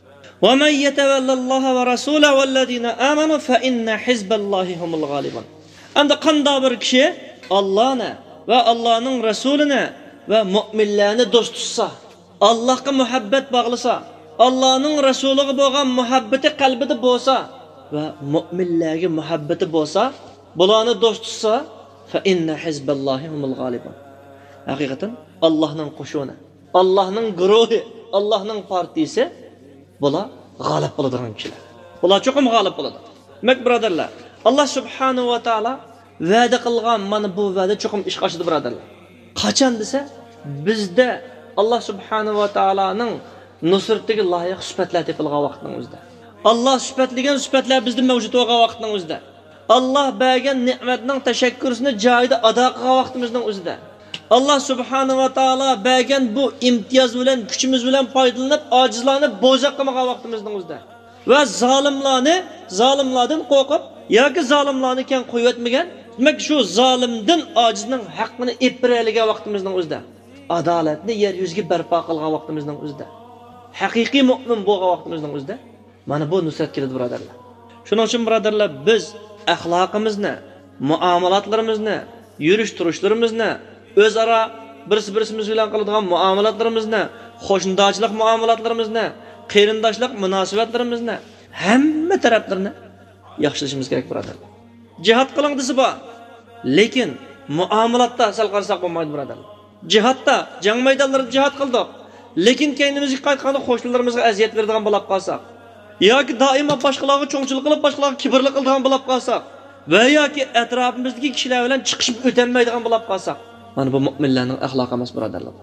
Wa man yatawallalloha va rasulahu vallazina amanu fa inna hizballahi humul g'olibun. Endi qanday bir kishi Allohni va Allohning rasulini va mu'minlarni do'st tutsa, Allohga muhabbat bog'lasa, Allohning rasuliga bo'lgan muhabbati qalbida bo'lsa va mu'minlarga muhabbati bo'lsa, bularni do'st tutsa, fa inna hizballahi humul g'olibun. Haqiqatan Allohning qo'shuni, Allohning guruhi, Allohning partiyasi bular g'olib bo'ladigan kishilar. Bular cho'qim g'olib bo'ladi. Demak, birodarlar, Alloh subhanahu va taolo va'da qilgan mana bu va'da cho'qim ish oshdi birodarlar. Qachon desa, bizda Alloh subhanahu va taoloning nusratiga loyiq sifatlar topilgan vaqtning o'zida. Alloh sifatlagan sifatlar bizda mavjud bo'lgan vaqtning o'zida. Alloh bergan ne'matning tashakkurini joyida ado qilgan vaqtimizning o'zida. Allah subhanahu va taolo bergan bu imtiyoz bilan, kuchimiz bilan foydalanib, ojizlarni bo'zaq qilmagan vaqtimizning o'zida. Va zolimlarni, zolimlardan qo'rqib yoki zolimlarni kan qo'yatmagan, demak shu zolimdan ojizning haqqini epiraligan vaqtimizning o'zida. Adolatni yer yuziga barpo qilgan vaqtimizning o'zida. Haqiqiy mu'min bo'lgan vaqtimizning o'zida mana bu nusrat keladi birodarlar. Shuning uchun birodarlar, biz axloqimizni, muomalatlarimizni, yurish-turishlarimizni, o'zaro birisi-birimiz bilan qiladigan muomalatlarimizni, qo'shnidoshlik muomalatlarimizni, qarindoshlik munosabatlarimizni hamma taraflarini yaxshilashimiz kerak birodarlar. Jihad qiling desa bor, lekin muomalatda sal qarsak bo'lmaydi birodarlar. Jihatda, jang maydonlarida jihad qildik, lekin keynimizga qaytganda qo'shnilarimizga aziyat beradigan bo'lib qolsak, yoki doimo boshqalarga cho'ngchilik qilib, boshqalarga kibrli qiladigan bo'lib qolsak, va yoki atrofimizdagi kishilar bilan chiqishib o'tolmaydigan bo'lib qolsak, mana bu mu'minlarning axloqi emas birodarlar.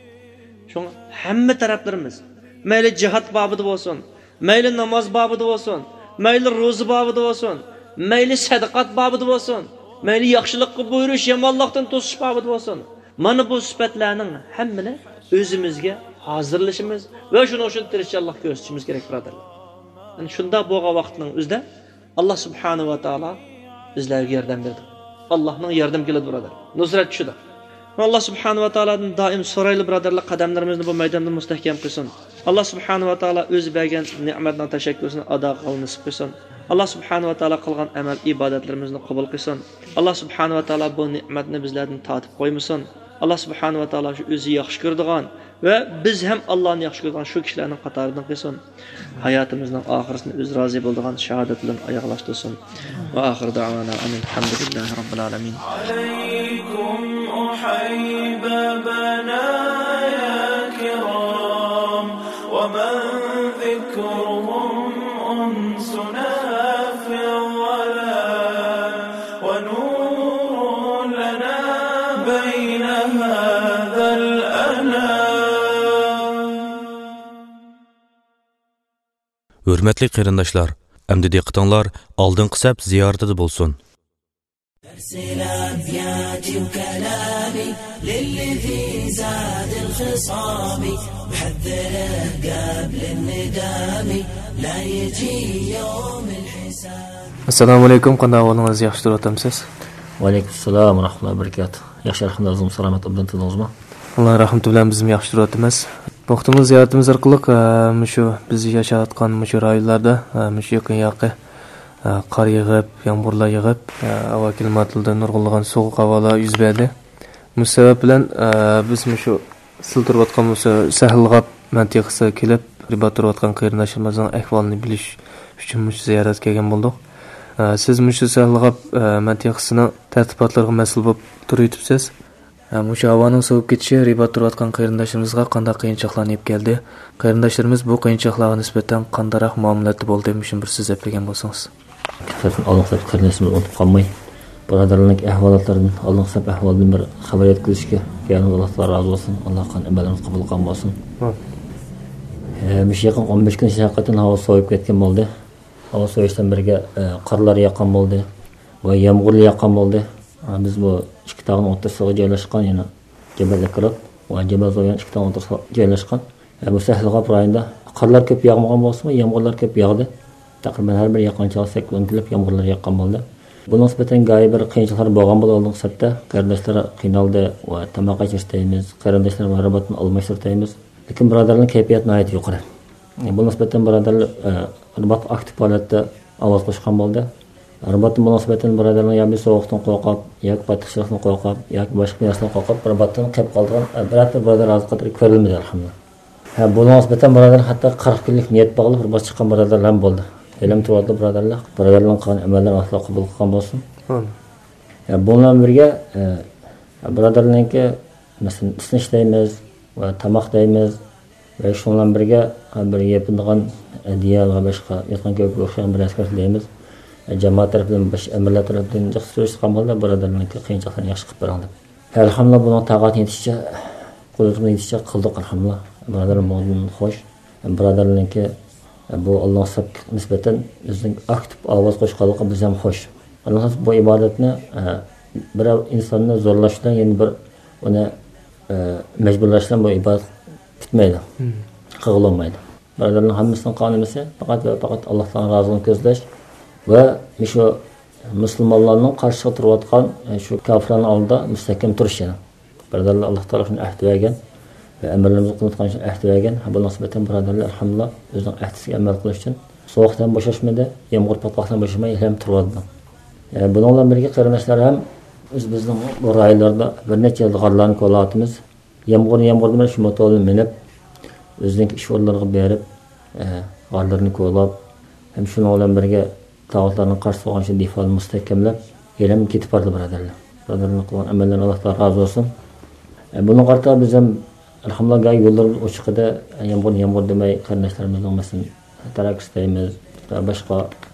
Shunga hamma taraflarimiz, mayli jihad babida bo'lsin, mayli namoz babida bo'lsin, mayli ro'za babida bo'lsin, mayli sadaqat babida bo'lsin, mayli yaxshilikqa buyurish, yomonlikdan to'sish babida bo'lsin, mana bu sifatlarning hammani o'zimizga hozirlashimiz va shuning uchun tirishchilik ko'rsatishimiz kerak birodarlar. Ana shunda bo'lgan vaqtning o'zida Alloh subhanahu va taolo bizlarga yordam berdi. Allohning yordam keladi birodar. Nusrat tushdi. Allah subhanahu va taoladan doim so'rayli birodarlar, qadamlarimizni bu maydonda mustahkam qilsin. Alloh subhanahu va taolo o'zi bergan ne'matdan tashakkurini ado qilishni nasib qilsin. Alloh subhanahu va taolo qilgan amal ibodatlarimizni qabul qilsin. Alloh subhanahu va taolo bu ne'matni bizlardan tatib qo'ymasin. Alloh subhanahu va taolo shu o'zi yaxshi ko'radigan va biz ham Allohni yaxshi ko'radigan shu kishilarning qatoridan qilsin. Hayotimizning oxirisini o'z rozi bo'ladigan shahodat bilan oyoqlashtirsin. Va oxir da'vana alhamdulillahi robbil alamin. Alaykum uhaybana ya kiram wa man dhikruhum unsuna fi wala wa nurun lana bayna hadha al-anam. Hürmetli qarindoshlar, Әмді диqqətinglar алдыңғы сәп ziyoratida bo'lsin. أرسل أبياتي وكلامي للذي زاد الخصام وحذره قبل الندام لا يجي يوم الحساب. السلام عليكم قناة والناس يحشتر وتمسس. وعليكم السلام ورحمة الله وبركاته. يحشر الحمد لله سلامة أبدان تنظمة. الله رحمة الله bizim yaxshi turotimiz. Vaqtimiz ziyoratimiz orqali mushu biz yashayotgan mushu rayonlarda mushu yaqin yaqi qor yig'ib, yomg'irlar yig'ib, havo klimatida nurg'unlagan sovuq havolar yuz berdi. Bu sabab bilan biz mushu siltirayotgan mushu Sahlg'ab mantiqasiga kelib, ribat turayotgan qarindoshimizning ahvolini bilish uchun mushu ziyoratga kelgan bo'ldik. Siz mushu Sahlg'ab mantiqasining tartibotlarga mas'ul bo'lib turibsiz. Mushu havoning sovib ketishi ribat turayotgan qarindoshimizga qanday qiyinchiliklarni yeb keldi? Qarindoshlarimiz bu qiyinchiliklarga nisbatan qandayroq muomalada bo'ldi demishin bir so'z aytgan bo'lsangiz. Zaten Allah'ın kardeşimiz unutup kalmayı. Buradarlık ehvalatlarının Allah'ın sabah ehvalinin bir haber etkilişki. Yani Allah razı olsun. Allah'ın emelleriniz kabul kalmasın. Müş yakın on beş gün için hakikaten hava soğuyup ketken oldu. Hava soğuyuştan birge karlar yakan oldu. Ve yağmurlu yakan oldu. Biz bu iki dağın ortasına yerleşken yani Cebel Ekrat ve Cebel Zoyan iki dağın ortasına yerleşken. Bu Sahlg'ab rayonida karlar köp yağmagan bolsa, yağmurlar köp yağdı. Taqriban har bir yaqinchalik siklon kelib yomg'irlar yoqqan bo'ldi. Bunga nisbatan g'oyi bir qiyinchiliklar bo'lgan bo'ldi oldingi hisobda. Qarindoshlar qiynaldi va tamoq ichirtaymiz, qarindoshlar marobatni almashtirtaymiz. Lekin birodarlarning kayfiyati nihoyat yuqori. Bunga nisbatan birodarlar ribat aktiv holatda ovoz qo'shgan bo'ldi. Ribatning munosabatan birodarlar yoki sovuqdan qo'rqib, yoki qattiqchilikdan qo'rqib, yoki boshqa narsadan qo'rqib ribatdan qilib qolgan birorta birodar hozir qadar ko'rilmadi alhamdulillah. Ha, bunga nisbatan birodarlar hatto qirq kunlik niyat bog'lab ribat chiqqan birodarlar ham bo'ldi. Elim turadi birodarlar, birodarlarning qon amaldan aslo qabul qilgan bo'lsin. Ya bundan birga birodarlarga masalan isni ishlaymiz va tamoq deymiz va shundan birga bir yepindigan diya va boshqa yaqin ko'p o'xshagan bir askar deymiz. Jamoat tarafidan bash amallar tarafidan yaxshi so'rashgan bo'ldi, birodarlarga qiyinchiliklarni yaxshi qilib beradi. Alhamdulillah buni taqat yetishicha, qo'limiz yetishicha qildik alhamdulillah. Birodarlarning xo'sh, birodarlarga bu Alloh sabk nisbatan bizning aktiv ovoz qo'shganligi biz ham xo'sh. Alloh bu ibodatni bir insonni zo'rlashdan, ya'ni bir uni majburlashdan bu ibodat bitmaydi. Qilolmaydi. Birodarlar hammasining qonunisi faqat va faqat Allohdan roziligini ko'zlash va shu musulmonlarning qarshi turayotgan shu kofirlarning oldida mustahkam turish. Birodarlar Alloh taoloning ahdi bergan ve emirlerimizi kılıntıkan için ahd vergen. Bu nisbeten birodarlar elhamdülillah özünün ahdisiga amal qilish uchun sovuqdan boşaşmadı, yağmur patlaqdan boşamay hem turadi. Yani bununla birga qarindoshlar ham biz bizning bu rayonlarda bir necha yil g'arlarni ko'latimiz. Yağmur yağmur bilan shu motorni minib o'zining ish o'rinlariga berib, g'arlarni ko'lab, hem shunga bilan birga tog'larning qarshi bo'lgan shu difoni mustahkamlab, yelam ketib bordi birodarlar. Birodarlar qilgan amallardan Alloh taolo rozi bo'lsin. Buni qarta biz ham alhamdulillah gay yollar ochiqida yomg'ir yomg'ir demay qarindoshlarimizni masalan tarak istaymiz va boshqa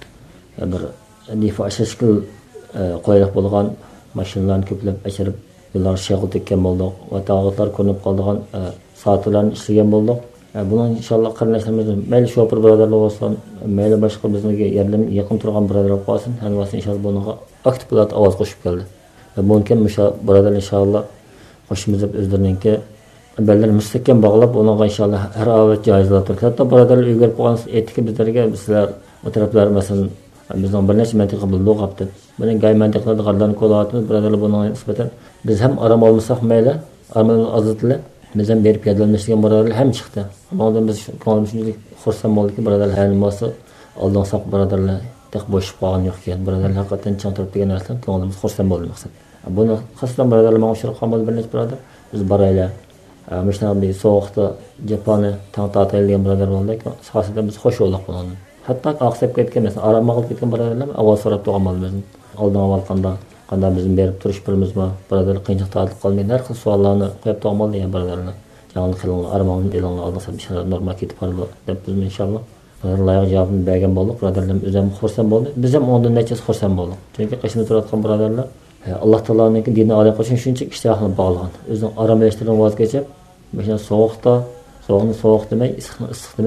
bir difo shashkil qo'yilib bo'lgan mashinalarni ko'plab achirib yo'llar shag'il tekkan bo'ldik va tog'lar ko'rinib qolgan soatlarni ishlagan bo'ldik. Buni inshaalloh qarindoshlarimiz mayli shopir birodarlar bo'lsin, mayli boshqa bizga yordam yaqin turgan birodarlar bo'lsin, hammasi inshaalloh bunga aktiv bo'lib ovoz qo'shib keldi. Va mumkin o'sha birodarlar inshaalloh qo'shimiz deb o'zlariniki belli müstehkem bağlap onunla inşallah her avet caizler turur. Hatta birodarlar uygar bo'lgan etki bizlarga bizlar o taraflar mesela bizning bir necha mantiqa bildik yaptı. Benim gay mantiqlarda qarlarni qo'llayapmiz. Birodarlar bunga nisbatan biz ham aram olmasak mayli, aramni azatli biz ham berib yordamlashgan birodarlar ham chiqdi. Bundan biz ko'nglim shunday xursand bo'ldiki, birodarlar hammasi oldin saq birodarlar taq bo'shib qolgan yo'q ekan. Birodarlar haqiqatan chang turib degan narsadan ko'nglimiz xursand bo'ldi maqsad. Buni xosdan birodarlar menga uchrab qoldi bir necha birodar biz baraylar Mesela bir soğukta Japon'a tang tataydigan birodar bo'ldik. Aslida biz xo'sh bo'ldik bundan. Hatto aqsab ketgan mesela arama qilib ketgan birodarlar avval so'rab turgan bo'ldi. Oldin avval qanda qanda bizim berib turish birimizmi? Birodarlar qiyinchilik tatib qolmaydi. Har xil savollarni qo'yib turgan bo'ldi degan birodarlar. Jonni qilinglar, aramani e'lon olsa inshaalloh normal ketib qoladi deb biz inshaalloh loyiq javobini bergan bo'ldik. Birodarlar o'zim xursand bo'ldi. Biz ham ondan nechasi xursand bo'ldik. Chunki qishni turayotgan birodarlar Allah Teala'nınki dini alay qo'shin shunchalik ishtahni bog'lagan. O'zining aramlashtirgan voz kechib, mesela sovuqda, sovuqni sovuq demay, issiqni issiq demay,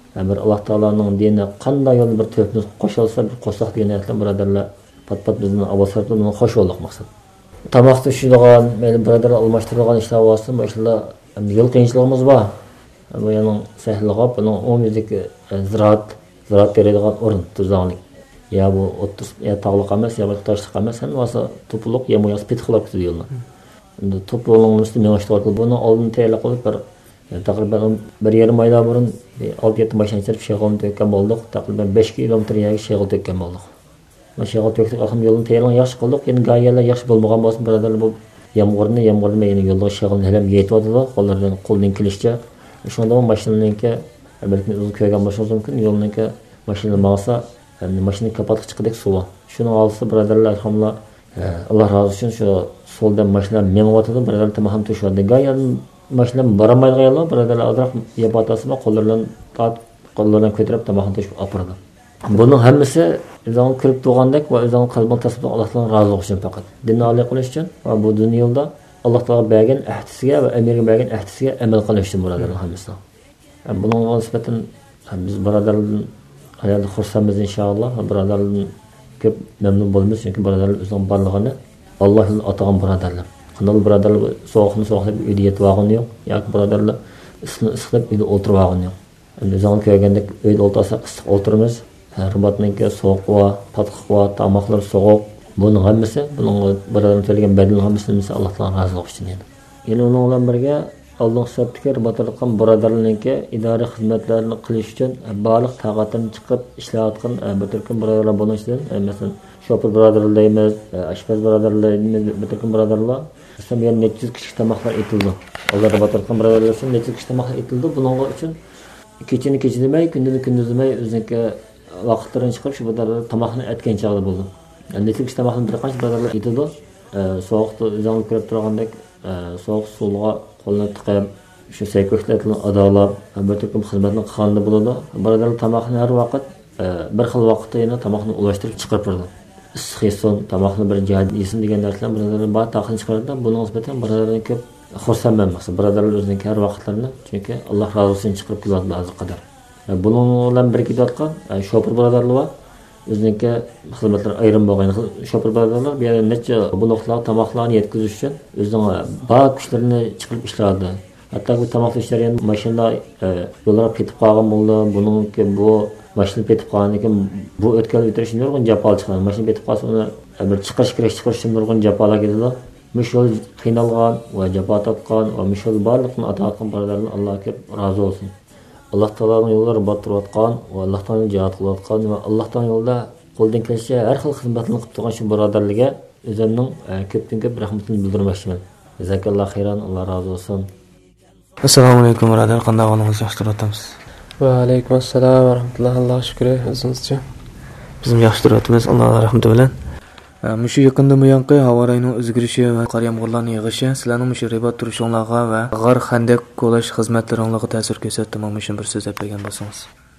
bir Alloh taoloning dini qanday yo'l bir to'pni qo'shilsa bir qo'shsaq degan aytlar birodarlar pat-pat bizni avoslardan xo'sh bo'ldik maqsad. Tamoq tushiradigan, mayli birodarlar almashtiradigan ishlar bo'lsa, masalan, yo'l qiyinchiligimiz bor. Bu yana sahilga buning o'zidagi ziraat, ziraat beradigan o'rin tuzanlik. Ya bu o'ttiz ya tog'liq emas, ya boshqa toshliq emas, bo'lsa to'pliq ya mo'yas pitxilab ketadi yo'lni. Endi to'polning ustida mengashtirib buni oldin tayyorlab qo'yib bir taqriban bir yarim oyda burun olti yetti mashina chirib shag'al to'kkan bo'ldik. Taqriban besh kilometr yerga shag'al to'kkan bo'ldik. Mashina to'kdik, axir yo'lni tayyorlan yaxshi qildik. Endi gayalar yaxshi bo'lmagan bo'lsin, birodarlar bu yomg'irni, yomg'irni meni yo'lda shag'alni ham yetib qo'llardan qo'ldan kelishcha. Shunda bu mashinaningki balki o'zi ko'rgan bo'lishi mumkin, yo'lningki mashina bo'lsa, mashina kapotga chiqadek suv. Shuni olsa birodarlar alhamdulillah Alloh rozi olsun shu soldan mashina meniyotdi, birodarlar tamam to'shadi. Gayan mashina boramaydigan yo'l, birodarlar azroq yapatasizmi, qo'llardan tat, qo'llardan ko'tarib tamam to'shib operadi. Buning hammasi o'zing kirib turgandek va o'zing qalbing tasbih Allohdan rozi uchun faqat. Dinni oliy qilish uchun va bu dunyoda Alloh taolo bergan ahdisiga va amirga bergan ahdisiga amal qilish uchun birodarlar hammasi. Buning nisbatan biz birodarlardan hayalda xursandmiz inshaalloh. Birodarlar ko'p memnun bo'lamiz chunki birodarlar o'zining borlig'ini Allohning atagan birodarlar. Qanday birodarlar so'g'ini so'g'ib uyda yetib olgan yo'q, yoki birodarlar isni isqib uyda o'tirib olgan yo'q. Endi o'zing ko'rgandek uyda o'tirsak issiq o'tiramiz. Ribatningki so'q va tatqiq va tamoqlar so'q. Buning hammasi, buning birodarlar to'lagan badal hammasi Alloh taolo roziligi uchun edi. Yana uning bilan birga Alloh sabtga ribatlarga birodarlarningki idora xizmatlarini qilish uchun baliq taqatini chiqib ishlayotgan bir turkum birodarlar bo'lishidan, masalan, shofir birodarlar deymiz, ashpaz birodarlar deymiz, bir turkum birodarlar Sen bir neçə yüz kishi tamoqlar etildi. Alloh batarqan birodarlar uchun neçə kishi tamoqlar etildi. Buning uchun kechini kechi demay, kunduzni kunduz demay o'ziniki vaqtlarini chiqib shu birodarlar tamoqni aytgan chog'da bo'ldi. Yani neçə kishi tamoqni bir qancha birodarlar etildi. So'qda o'zing ko'rib turgandek, so'q suvga qo'lni tiqib, shu sayko'shlarni adolab, bir turkum xizmatni qilganda bo'ladi. Birodarlar tamoqni har vaqt bir xil vaqtda yana tamoqni ulashtirib chiqarib turadi. Issiqson, tamoqni bir jihat yesin degan narsalar birodarlar bor taqin chiqaradi. Buning nisbatan birodarlar ko'p xursandman maqsad. Birodarlar o'zining har vaqtlarini, chunki Alloh rozi bo'lsin chiqarib keladi ba'zi qadar. Buning bilan birga ketayotgan shofir birodarlar bor. O'ziniki xizmatlar ayrim bo'lgan shofir birodarlar bu yerda necha bu nuqtalar tamoqlarni yetkazish uchun o'zining bor kuchlarini chiqarib ishlaydi. Hatto bu tamoq ishlari ham mashina yo'llarga ketib qolgan bo'ldi. Buningki bu mashina ketib qolgan ekan, bu o'tkazib o'tirish nurg'un jafol chiqadi. Mashina ketib qolsa uni bir chiqish kerak, chiqish uchun nurg'un jafolar keladi. Mush yo'l qiynalgan va jafo tortgan va mush yo'l barliqni ato birodarlar Alloh ko'p rozi bo'lsin. Alloh taoloning yo'llari botirayotgan va Alloh taoloning jihad qilayotgan va Alloh taoloning yo'lida qo'ldan kelishcha har xil xizmatni qilib turgan shu birodarlarga o'zimning ko'pdan ko'p rahmatini bildirmoqchiman. Jazakallohu xayron, Alloh rozi bo'lsin. Assalomu alaykum birodar, qanday ahvolingiz, yaxshi turibmiz? Va alaykum assalom va rahmatullohi, Alloh shukri, o'zingizcha? Biz yaxshi turibmiz, Alloh rahmati bilan. Mushu yaqinda muyanqi havo rayining o'zgarishi va qor yomg'irlarning yig'ishi sizlarning mushu ribat turishinglarga va g'ar xandak qo'lash xizmatlaringizga ta'sir ko'rsatdimi? Mushu bir so'z aytgan bo'lsangiz.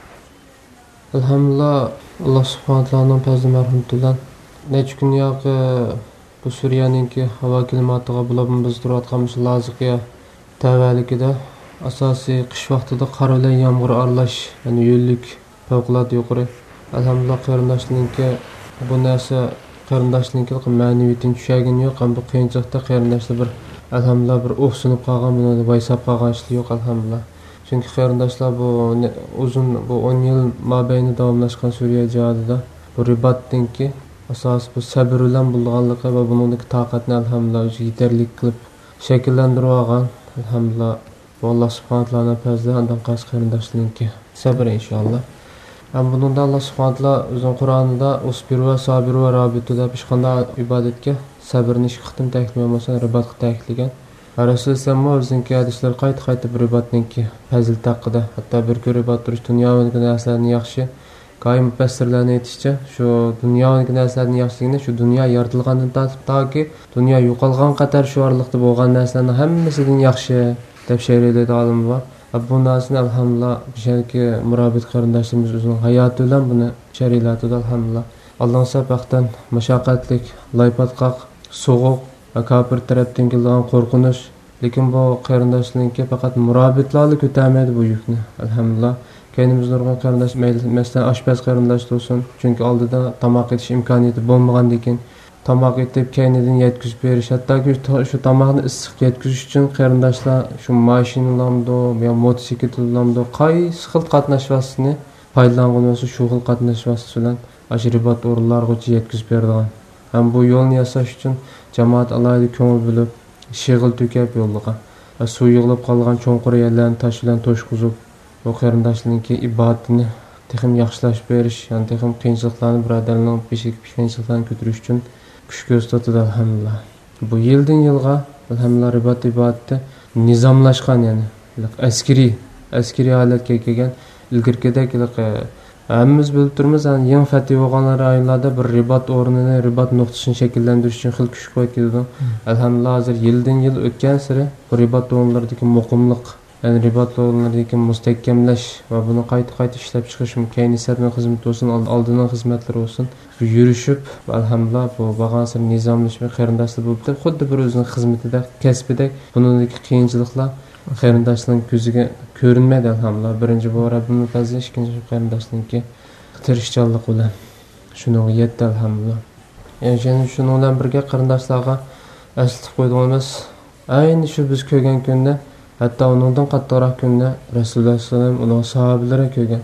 Alhamdulillah, Alloh subhanahu va taoloning fazli marhamati bilan necha kun yoqi bu Suriyaninki havo klimatiga bo'lib biz turayotgan shu loziqiya tavallikida asosiy qish vaqtida qor bilan yomg'ir aralash, ya'ni yo'llik favqulodda yuqori. Alhamdulillah qarindoshlarningki bu narsa qarindoshlarningki ma'naviyatini tushagin yo'q, ham bu qiyinchilikda qarindoshlar bir alhamdulillah bir o'xsinib qolgan, buni vaysab qolgan ishlar yo'q alhamdulillah. Chunki qarindoshlar bu uzun bu o'n yil mobaynida davomlashgan Suriya jihadida bu ribatninki asosi bu sabr bilan bo'lganligi va buningdagi toqatni alhamdulillah o'zi yetarli qilib shakllantirib olgan. Alhamdulillah, Alloh subhanahu va taoloning fazli undan qas qarindoshlarningki sabr inshaalloh. Ham buningda Alloh subhanahu va taolo o'zining Qur'onida usbiru va sabiru va rabitu deb hech qanday ibodatga sabrni ikki qitim ta'kidlamosa ribatga ta'kidlagan. Rasul sallallohu alayhi vasallam hadislar qayta-qayta ribatninki fazilati haqida, hatto bir ribat turish dunyodagi narsalarni yaxshi qoyim mufassirlarning aytishicha, shu dunyodagi narsalarning yaxshiligini shu dunyo yaratilgandan tortib toki dunyo yo'qolgan qator shu orliqda bo'lgan narsalarning hammasidan yaxshi deb she'rlaydi olim bor. Bu narsani alhamdulillah bisharki murabit qarindoshlarimiz o'zining hayoti bilan buni she'rlaydi alhamdulillah. Alloh sabaqdan mashaqqatlik, laypatqoq, so'g'uq va kafir tarafdan kelgan qo'rqinish, lekin bu qarindoshlarningki faqat murabitlarni ko'tarmaydi bu yukni. Alhamdulillah Kendimiz nurg'un qarindosh, masalan, oshpaz qarindosh bo'lsin, chunki oldida tomoq etish imkoniyati bo'lmagandan keyin tomoq etib keynidan yetkazib berish, hattoki shu tomoqni issiq yetkazish uchun qarindoshlar shu mashinalarni yo mototsikllarni qaysi xil qatnash vositasini foydalangan bo'lsa, shu xil qatnash vositasi bilan ajribat o'rinlarga yetkazib beradigan. Ham bu yo'lni yasash uchun jamoat alohida ko'ngil bo'lib, shig'il to'kab yo'llagan. Suv yig'ilib qolgan cho'nqur yerlarni tosh bilan to'shqizib, bu qarindoshlarning ibodatini texim yaxshilash berish, ya'ni texim qiyinchiliklarni birodarlarning beshik qiyinchiliklarni ko'tarish uchun kuch ko'rsatadi alhamdulillah. Bu yildan yilga alhamdulillah ribat ibodati nizomlashgan, ya'ni askariy askariy holatga kelgan. Ilgirkidek hammamiz bilib turmiz, yani yangi fatih bo'lgan rayonlarda bir ribat o'rnini, ribat nuqtasini shakllantirish uchun xil kuch qo'yildi. Alhamdulillah hozir yildan yil o'tgan sari bu ribat o'rnlaridagi muqimlik, ya'ni ribat o'rnlaridagi mustahkamlash va buni qayta-qayta ishlab chiqish mumkinligining xizmati bo'lsin, oldindan xizmatlar bo'lsin, yurishib alhamdulillah bu bag'an sari nizomlashma qarindoshlar bo'lib, xuddi bir o'zining xizmatida, kasbida buningdagi qiyinchiliklar qarindoshlarning ko'ziga ko'rinmaydi alhamdulillah. Birinchi bu Rabbimiz fazli, ikkinchi qarindoshlarningki tirishchanlik bilan shunga yetdi alhamdulillah. Yani shunga bilan birga qarindoshlarga eslatib qo'yganimiz ayni shu biz ko'rgan kunda, hatto uningdan qattiqroq kunda Rasululloh sollallohu alayhi vasallam uning sahobalari ko'rgan.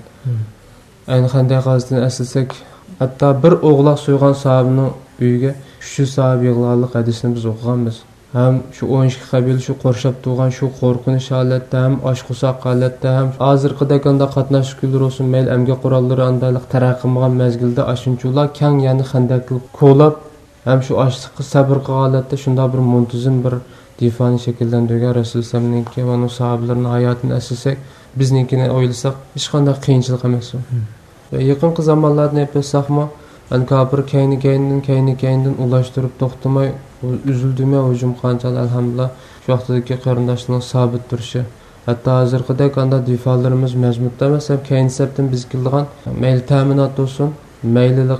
Ayni qanday qazdan eslasak, hatto bir o'g'loq so'ygan sahobaning uyiga uch yuz sahoba yig'ilganlik hadisini biz o'qiganmiz. Hem şu on ikki qabila şu qorshab turgan şu qo'rqinish holatda, ham oshqusoq holatda, ham hozirgidaganda qatnashchilar olsun, mayl amga qurollari andaylik taraqqiymagan mezgilda ashunchular kang yani xandaqli ko'lab, ham shu ochliqqa sabr qilgan holatda shunda bir muntazam bir difoni shakllantirgan Rasululloh sallallohu va uning sahobalarining hayotini aslasak, biznikini o'ylasak, hech qanday qiyinchilik emas. Ve yaqinqi zamonlarda epesaqmi, an kafir kayni kaynidan kayni kaynidan ulashtirib to'xtamay üzüldüme hücum qancha alhamdulillah şu vaqtdagi qarindoshlarning sabit turishi, hatto hozirgidek anda difalarimiz mazmutda emas, ham keyin sabtdan biz qilgan mayli ta'minot bo'lsin, maylilik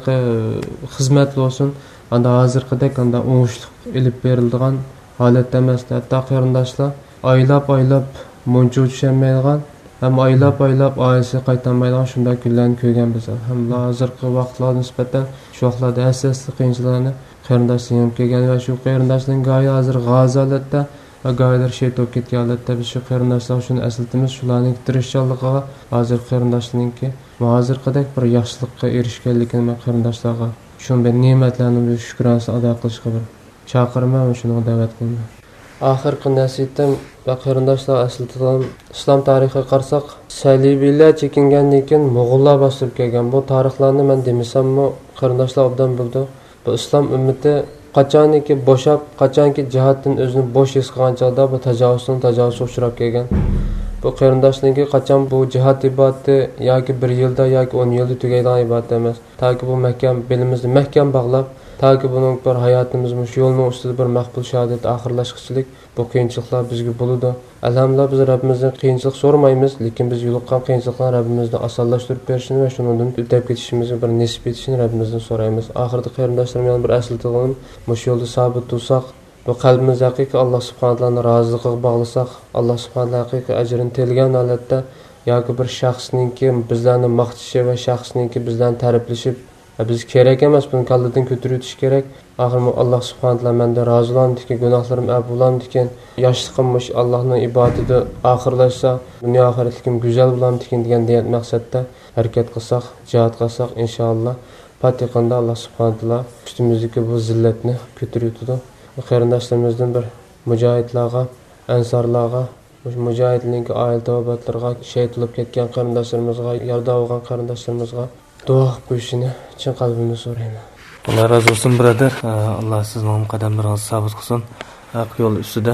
xizmat bo'lsin, anda hozirgidek anda o'ngishlik ilib berilgan holatda emas. Hatto qarindoshlar oylab oylab muncha tushmaydigan, ham oylab oylab oilasiga qaytolmaydigan shunday kunlarni ko'rgan biz alhamdulillah. Hozirgi vaqtlarga nisbatan shu vaqtlarda asosli qiyinchiliklarni qarindoshlarga kelgan va shu qarindoshlarning go'yo hozir g'azi holatda va go'yolar shay to'p ketgan holatda biz shu qarindoshlar shuni aslatimiz, shularning tirishchanligiga, hozir qarindoshlarningki hozirgidek bir yaxshilikqa erishganligini men qarindoshlarga shunday ne'matlarni shukronasini ado qilishga bir chaqirman va shuni da'vat qilaman. Oxirgi nasihatim va qarindoshlar aslatadigan islom tarixiga qarasak, salibiylar chekingandan keyin mo'g'ullar bosib kelgan bu tarixlarni men demasammi qarindoshlar obdan bildi. Bu islom ummati qachonki bo'shab, qachonki jihatdan o'zini bo'sh his qilgan chog'da bu tajovuzning tajovuzga uchrab kelgan. Bu qarindoshlarga qachon bu jihat ibodati yoki bir yilda yoki o'n yilda tugaydigan ibodat emas. Toki bu mahkam belimizni mahkam bog'lab, toki buning bir hayotimizni shu yo'lning ustida bir maqbul shahodat oxirlashchilik bu qiyinchiliklar bizga bo'ladi. Alhamdulillah biz Rabbimizdan qiyinchilik so'ramaymiz, lekin biz yo'liqqan qiyinchiliklarni Rabbimizdan osonlashtirib berishini va shundan o'tib ketishimizni bir nasib etishini Rabbimizdan so'raymiz. Oxirida qarindoshlarim yana bir aslatadigan, bu yo'lda sabit tursak, bu qalbimiz haqiqiy Alloh subhanahu va taoloning roziligiga bog'lasak, Alloh subhanahu va taolo haqiqiy ajrini telgan holatda yoki bir shaxsningki bizlarni maqtishi va shaxsningki bizlarni ta'riflashib biz kerak emas, buni qalbidan ko'tarib o'tish kerak. Axir Alloh subhanahu va taolo mendan rozilandik, gunohlarim afvolandikin, yoshligimmish Allohning ibodati oxirlashsa, dunyo oxiratligim go'zal bo'lamdikin degan niyat maqsadda harakat qilsak, jihad qilsak, inshaalloh patiqanda Alloh subhanahu va taolo üstimizdagi bu zillatni ko'tarib o'tadi. Qarindoshlarimizdan bir mujohidlarga, ansorlarga, mujohidlarning oila tavobatlarga, shahid bo'lib ketgan qarindoshlarimizga, yarda olgan qarindoshlarimizga duo qo'yishini chin qalbimdan so'rayman. Allah razı olsun brother. Allah sizning qadamlaringizni sabit qilsin. Haq yo'l ustida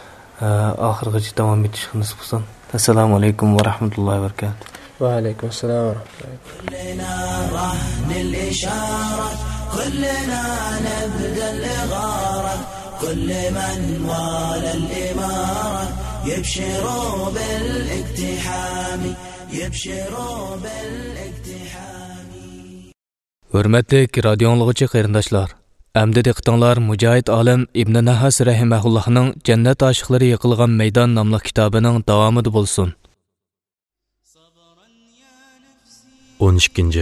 oxirgacha davom etishni nasib qilsin. Assalomu alaykum va rahmatullohi va barakatuh. Va alaykum assalom va rahmatullohi. كلنا رهن الإشارة كلنا نبدأ الإغارة كل من والى الإمارة يبشروا بالاقتحام يبشروا بالاقتحام. Hürmetlik radyoanlıqçı qarindoshlar, əmdi diqqətinizlər Mücahid Alim İbn Nahas rahimahullahның Cənnət aşıqları yıqılğan meydan namlıq kitabının davamıdır bolsun. o'n ikkinchi.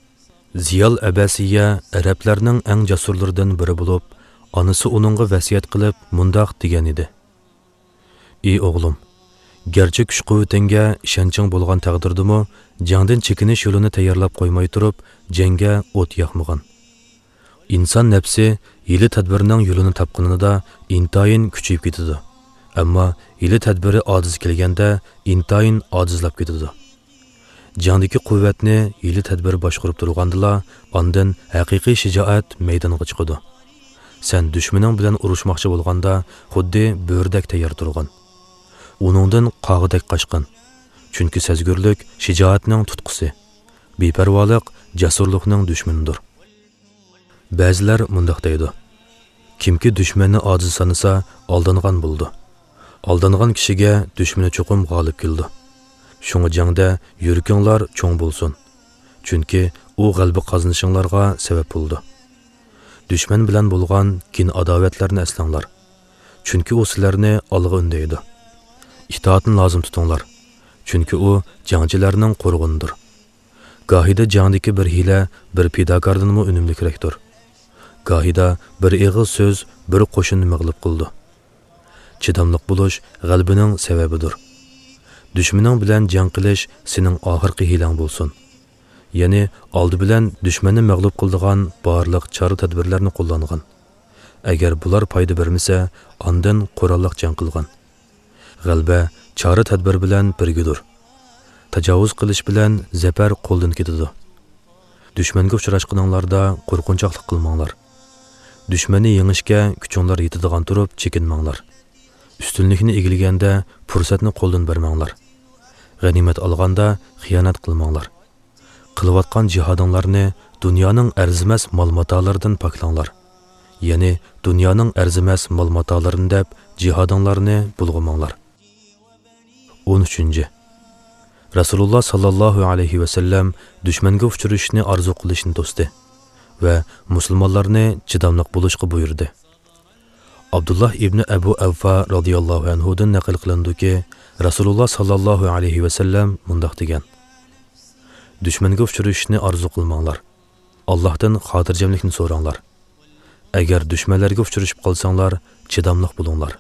Ziyal Abasiya arablarning eng jasurlaridan biri bo'lib, onasi uningga vasiyat qilib mundoq degan edi: "Ey o'g'lim, garchi kuch-quvvatingga ishonching bo'lgan taqdirdimi, jangdan chekinish yo'lini tayyorlab qo'ymay turib, jangga o't yoqmagan. Inson nafsi hili tadbirning yo'lini topqinida intayin kuchayib ketadi. Ammo hili tadbiri ojiz kelganda intayin ojizlab ketadi. Jangdagi quvvatni hili tadbir boshqarib turgandila, ondan haqiqiy shijoat maydonga chiqadi. Sen dushmaning bilan urushmoqchi bo'lganda xuddi bo'rdek tayyor turgan. Uningdan qog'idek qochqan. Chunki sezgurlik shijoatning tutqusi, beparvolik jasurlikning dushmanidir." Ba'zilar mundaq deydi: "Kimki dushmanni ojiz sanasa, aldangan bo'ldi. Aldangan kishiga dushmani cho'qim g'olib keldi. Shunga jangda yurkinglar cho'ng bo'lsin. Chunki u g'alaba qozonishinglarga sabab bo'ldi. Dushman bilan bo'lgan kin adovatlarni eslanglar. Chunki u sizlarni olg'a undaydi. Itoatni lozim tutinglar. Chunki u jangchilarning qo'rg'onidir. Gohida jangdagi bir hila bir pidokordanmi unumlikdir. Gohida bir eg'iz so'z bir qo'shinni mag'lub qildi. Chidamliq bo'lish g'albining sababidir. Dushmaning bilan jang qilish sening oxirgi hilang bo'lsin. Ya'ni oldi bilan dushmanni mag'lub qildigan barliq chora-tadbirlarni qo'llangan. Agar bular foyda bermasa, ondan qurolliq jang qilgan. G'alba chora-tadbir bilan birgidir. Tajovuz qilish bilan zafar qo'ldan ketadi. Dushmanga uchrashqaninglarda qo'rqinchoqlik qilmanglar. Dushmanni yengishga kuchinglar yetadigan turib chekinmanglar. Ustunlikni egilganda fursatni qo'ldan bermanglar. G'animat olganda xiyonat qilmanglar. Qilayotgan jihodinglarni dunyoning arzimas mol-matolaridan poklanglar. Ya'ni dunyoning arzimas mol-matolarini deb jihodinglarni bulg'amanglar. o'n uchinchi. Rasululloh sallallohu alayhi va sallam dushmanga uchrashishni orzu qilishni to'sdi va musulmonlarni chidamliq bo'lishga buyurdi. Abdullah ibn Abu Avfa radhiyallohu anhu dan naql qilindiki, Rasululloh sallallohu alayhi va sallam mundaq degan: "Dushmanga uchrashishni orzu qilmanglar. Allohdan xotirjamlikni so'ranglar. Agar dushmanlarga uchrashib qolsanglar, chidamliq bo'linglar."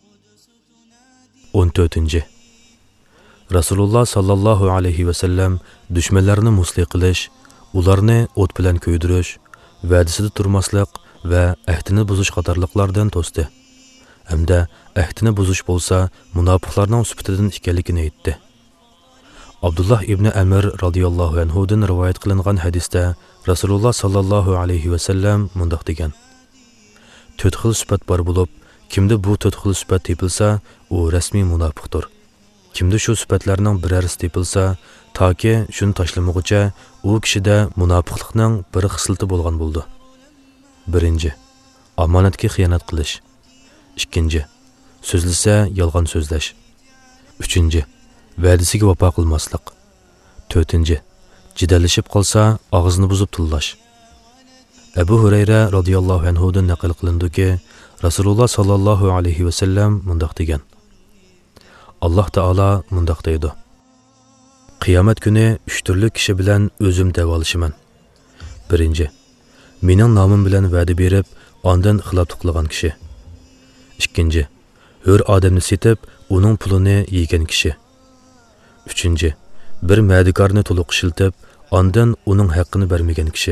o'n to'rtinchi. Rasululloh sallallohu alayhi va sallam dushmanlarni musliq qilish, ularni o't bilan ko'ydirish, va'dasida turmaslik va ahdini buzish qatorliqlardan to'sdi. Hamda ahdini buzish bo'lsa, munofiqlarning sifatidan ekanligini aytdi. Abdullah ibn Amr radhiyallohu anhu dan rivoyat qilingan hadisda Rasululloh sallallohu alayhi va sallam mundaq degan: "To'rt xil sifat bor bo'lib, kimda bu to'rt xil sifat tepilsa, u rasmiy munofiqdir. Kimda shu sifatlarning birarisi tepilsa, toki shuni tashlamaguncha u kishida munofiqlikning bir xislati bo'lgan bo'ldi." Birinchi, omonatga xiyonat qilish. Ikkinchi, so'zlasa yolg'on so'zlash. Uchinchi, va'dasiga vafo qilmaslik. To'rtinchi, jidallashib qolsa og'zini buzib tullash. Abu Hurayra radhiyallohu anhu dan naql qilindiki, Rasululloh sallallohu alayhi va sallam mundaq degan: "Alloh taolo mundaq deydi: Qiyomat kuni uch turli kishi bilan o'zim davolashiman. Birinchi, mening nomim bilan va'da berib, ondan xiloflik qilgan kishi. Ikkinchi, hur odamni setib, uning pulini yegan kishi. Uchinchi, bir ma'dikorni to'liq ishiltib, ondan uning haqqini bermagan kishi."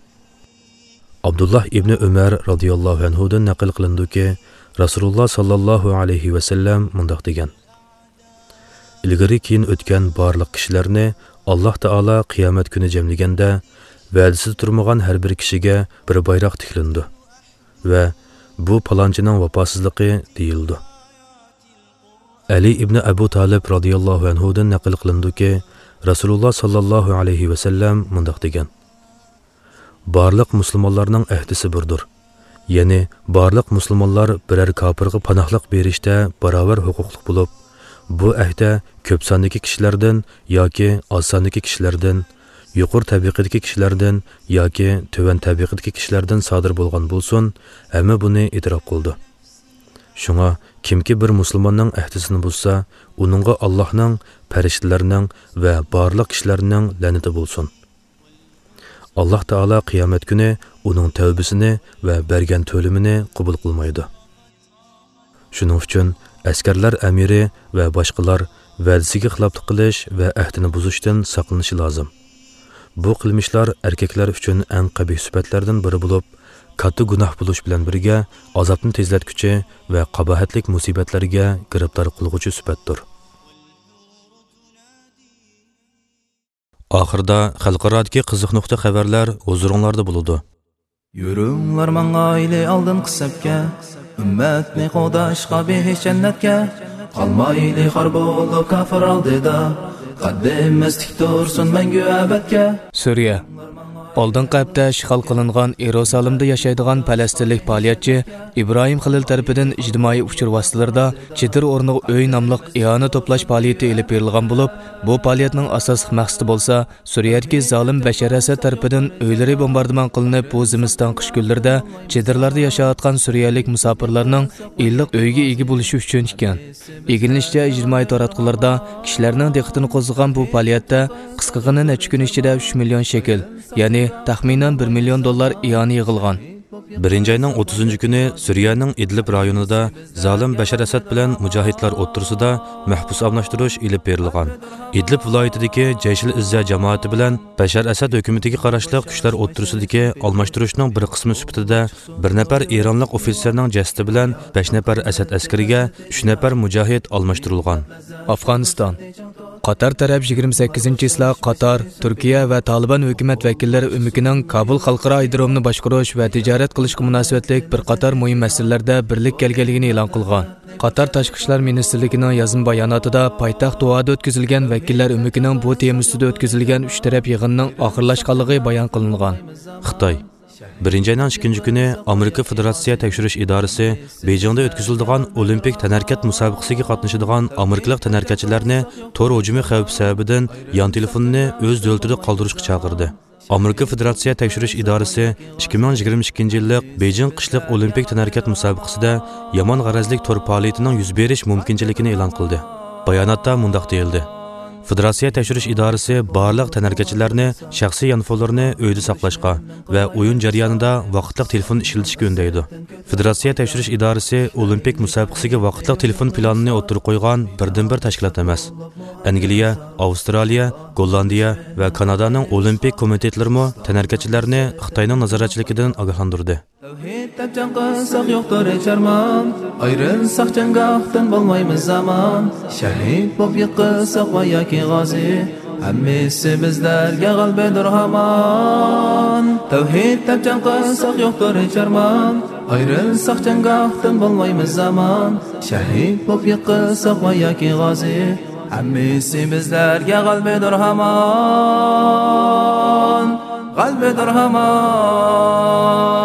Abdullah ibn Umar radhiyallohu anhu dan naql qilindiki, Rasululloh sallallohu alayhi va sallam mundaq degan: "Ilgari keyin o'tgan barliq kishilarni Alloh taolo qiyomat kuni jamlaganda, va'dasida turmagan har bir kishiga bir bayroq tiklindi va bu palonchining vafosizligi deyildi." Ali ibn Abu Talib radhiyallohu anhu dan naql qilindiki, Rasululloh sallallohu alayhi va sallam mundaq degan: "Barliq musulmonlarning ahdisi birdir. Ya'ni barliq musulmonlar biror kofirga panohlik berishda barobar huquqli bo'lib, bu ahda ko'p sondagi kishilardan yoki oz sondagi kishilardan, yuqori tabaqadagi kishilardan yoki tuvan tabaqadagi kishilardan sodir bo'lgan bo'lsin, hamma buni e'tirof qildi. Shunga kimki bir musulmonning ahdisini buzsa, uningga Allohning, farishtalarning va barliq kishilarning la'nati bo'lsin." alloh taolo qiyomat kuni uning tavbasini va bergan to'limini qabul qilmaydi. Shuning uchun askarlar amiri va boshqalar va'dasiga xiloflik qilish va ahdini buzishdan saqlanishi lozim. Bu qilmishlar erkaklar uchun eng qabih sifatlardan biri bo'lib, katta gunoh bo'lish bilan birga azobni tezlatguchi va qabohatlik musibatlarga giribdor qilguvchi sifatdir. Oxirda xalqarodagi qiziq nuqta xabarlar huzuringlarda bo'ladi. Yurunglar mang'ayli oldin qisabga, ummatni qodashqa behish jannatga, qalmayli xor bo'lib kafir oldida, qaddimiz tik tursin mangu abadga. Suriya oldingi hafta ishg'ol qilingan Yerusalimda yashaydigan falastinlik faoliyatchi İbrahim Xalil tarafidan ijtimoiy uchur vositalarida chetir o'rniga uy nomli iyona to'plash faoliyati elib berilgan bo'lib, bu faoliyatning asosiy maqsadi bo'lsa, Suriyadagi zolim Bashar Asad tarafidan uylari bombardimon qilinib, bu zimiston qish kunlarida chetirlarda yashayotgan suriyalik musofirlarning illiq uyga ega bo'lishi uchun ekan. Egilishicha ijtimoiy taratqularda kishilarning diqqatini qo'zg'agan bu faoliyatda qisqagina necha kun ichida uch million shekel, ya'ni taxminan bir million dollar iyona yig'ilgan. birinchi ayning o'ttizinchi kuni Suriyaning Idlib rayonida zolim Bashar Asad bilan mujohidlar o'ttirsida mahbus almashtirish ilib berilgan. Idlib viloyatidagi Jayshil Izza jamoati bilan Bashar Asad hukumatiga qarashli kuchlar o'ttirsidagi almashtirishning bir qismi sifatida bir nafar Eronlik ofitserning jasadi bilan besh nafar Asad askariga uch nafar mujohid almashtirilgan. Afg'oniston Qatar taraf yigirma sakkizinchi isla Qatar, Turkiya va Taliban hukumat vakillari umikining Kabul xalqaro aerodromini boshqarish va tijorat qilishga munosabatlik bir qator muhim masalalarda birlik kelganligini e'lon qilgan. Qatar Tashqi ishlar ministrligining yozma bayonotida poytaxt Dohada o'tkazilgan vakillar umikining bu tema ustida o'tkazilgan uch taraf yig'inining oxirlashganligi bayon qilingan. Xitoy birinchi ayning ikkinchi kuni Amerika Federatsiya tekshirish idorasi Beyjingda o'tkaziladigan Olimpik tanarkat musobaqasiga qatnashadigan amerikalik tanarkatchilarni tor hujumi xavfi sababidan yon telefonini o'z davlatida qoldirishga chaqirdi. Amerika Federatsiya tekshirish idorasi ikki ming yigirma ikkinchi yillik Beyjing qishliq Olimpik tanarkat musobaqasida yomon g'arazlik tor faoliyatining yuz berish mumkinchiligini e'lon qildi. Bayonotda mundaq deyildi: Federatsiya tekshirish idorasi barliq tanarkatchilarni shaxsiy yanfolarni uyda saqlashga va o'yin jarayonida vaqtliq telefon ishlatishga undaydi. Federatsiya tekshirish idorasi Olimpik musobaqasiga vaqtliq telefon planini o'tirib qo'ygan birdan-bir tashkilot emas. Angliya, Avstraliya, Gollandiya va Kanadaning Olimpik komitetlarimi tanarkatchilarni Xitoyning nazoratchiligidan ogohlantirdi. Tavhid tabcan qilsak yo'qdir charman, ayrilsak janggohdan bo'lmaymiz zaman, shahid bo'lib yiqilsak va yoki g'ozi, hammasi bizlarga g'albadir hamon. Tavhid tabcan qilsak yo'qdir charman, ayrilsak janggohdan bo'lmaymiz zaman, shahid bo'lib yiqilsak va yoki g'ozi, hammasi bizlarga g'albadir hamon, g'albadir hamon.